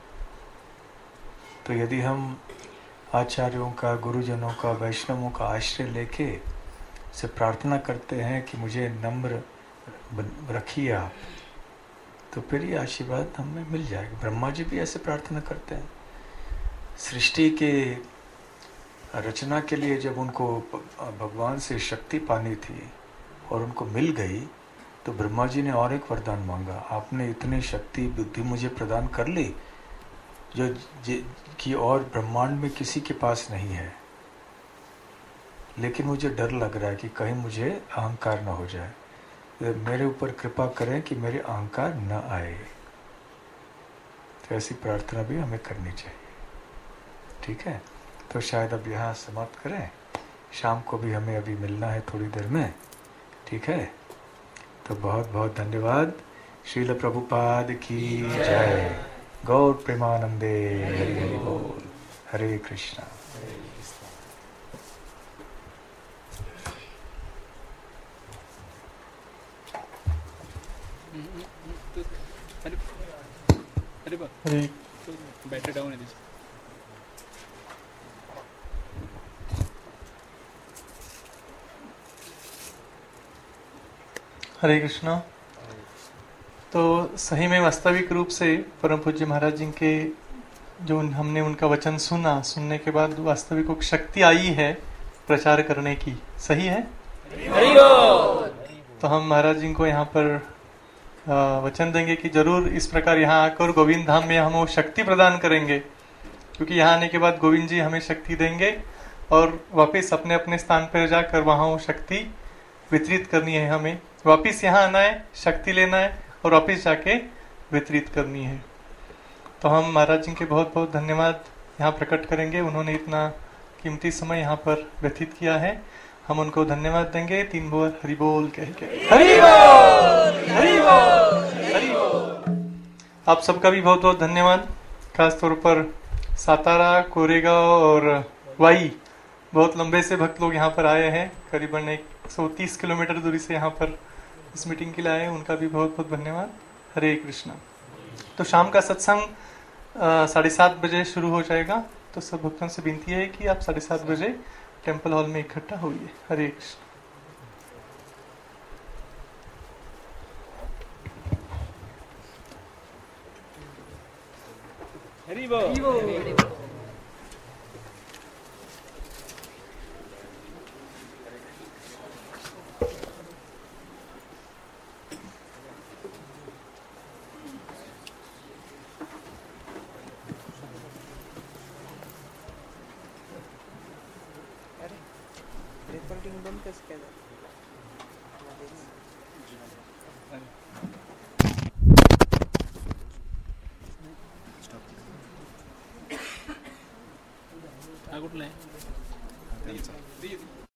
तो यदि हम आचार्यों का, गुरुजनों का, वैष्णवों का आश्रय लेके से प्रार्थना करते हैं कि मुझे नम्र रखिए आप, तो फिर ये आशीर्वाद हमें मिल जाएगा। ब्रह्मा जी भी ऐसे प्रार्थना करते हैं। सृष्टि के रचना के लिए जब उनको भगवान से शक्ति पानी थी और उनको मिल गई, तो ब्रह्मा जी ने और एक वरदान मांगा, आपने इतनी शक्ति बुद्धि मुझे प्रदान कर ली जो कि और ब्रह्मांड में किसी के पास नहीं है, लेकिन मुझे डर लग रहा है कि कहीं मुझे अहंकार न हो जाए, मेरे ऊपर कृपा करें कि मेरे अहंकार न आए। तो ऐसी प्रार्थना भी हमें करनी चाहिए। ठीक है, तो शायद अब यहाँ समाप्त करें। शाम को भी हमें अभी मिलना है थोड़ी देर में। ठीक है, तो बहुत बहुत धन्यवाद। श्रील प्रभुपाद की जय। गौर प्रेमानंदे हरि हरि बोल। हरे कृष्णा। अरे बा हरे बैटरी डाउन है हरे कृष्णा। तो सही में वास्तविक रूप से परम पूज्य महाराज जी के जो हमने उनका वचन सुना, सुनने के बाद वास्तविक एक शक्ति आई है प्रचार करने की। सही है? तो हम महाराज जी को यहाँ पर वचन देंगे कि जरूर इस प्रकार यहाँ आकर गोविंद धाम में हम वो शक्ति प्रदान करेंगे, क्योंकि यहाँ आने के बाद गोविंद जी हमें शक्ति देंगे और वापस अपने अपने स्थान पर जाकर वहाँ वो शक्ति वितरित करनी है। हमें वापस यहाँ आना है, शक्ति लेना है और वापस जाके वितरित करनी है। तो हम महाराज जी के बहुत बहुत धन्यवाद यहाँ प्रकट करेंगे। उन्होंने इतना कीमती समय यहाँ पर व्यतीत किया है, हम उनको धन्यवाद देंगे। 3 बार हरि बोल कह के। हरि बोल, हरि बोल, हरि बोल। आप सबका भी बहुत बहुत धन्यवाद। खास तौर पर सातारा, कोरेगांव और वाई बहुत लंबे से भक्त लोग यहाँ पर आए हैं। करीबन 130 किलोमीटर दूरी से यहाँ पर इस मीटिंग के लिए आए, उनका भी बहुत बहुत धन्यवाद। हरे कृष्णा। तो शाम का सत्संग 7:30 बजे शुरू हो जाएगा। तो सब भक्तों से विनती है कि आप 7:30 बजे टेम्पल हॉल में इकट्ठा होइए। हरे कृष्ण। हरि बोल। रिकॉर्डिंग बंद कैसे कुठलं आहे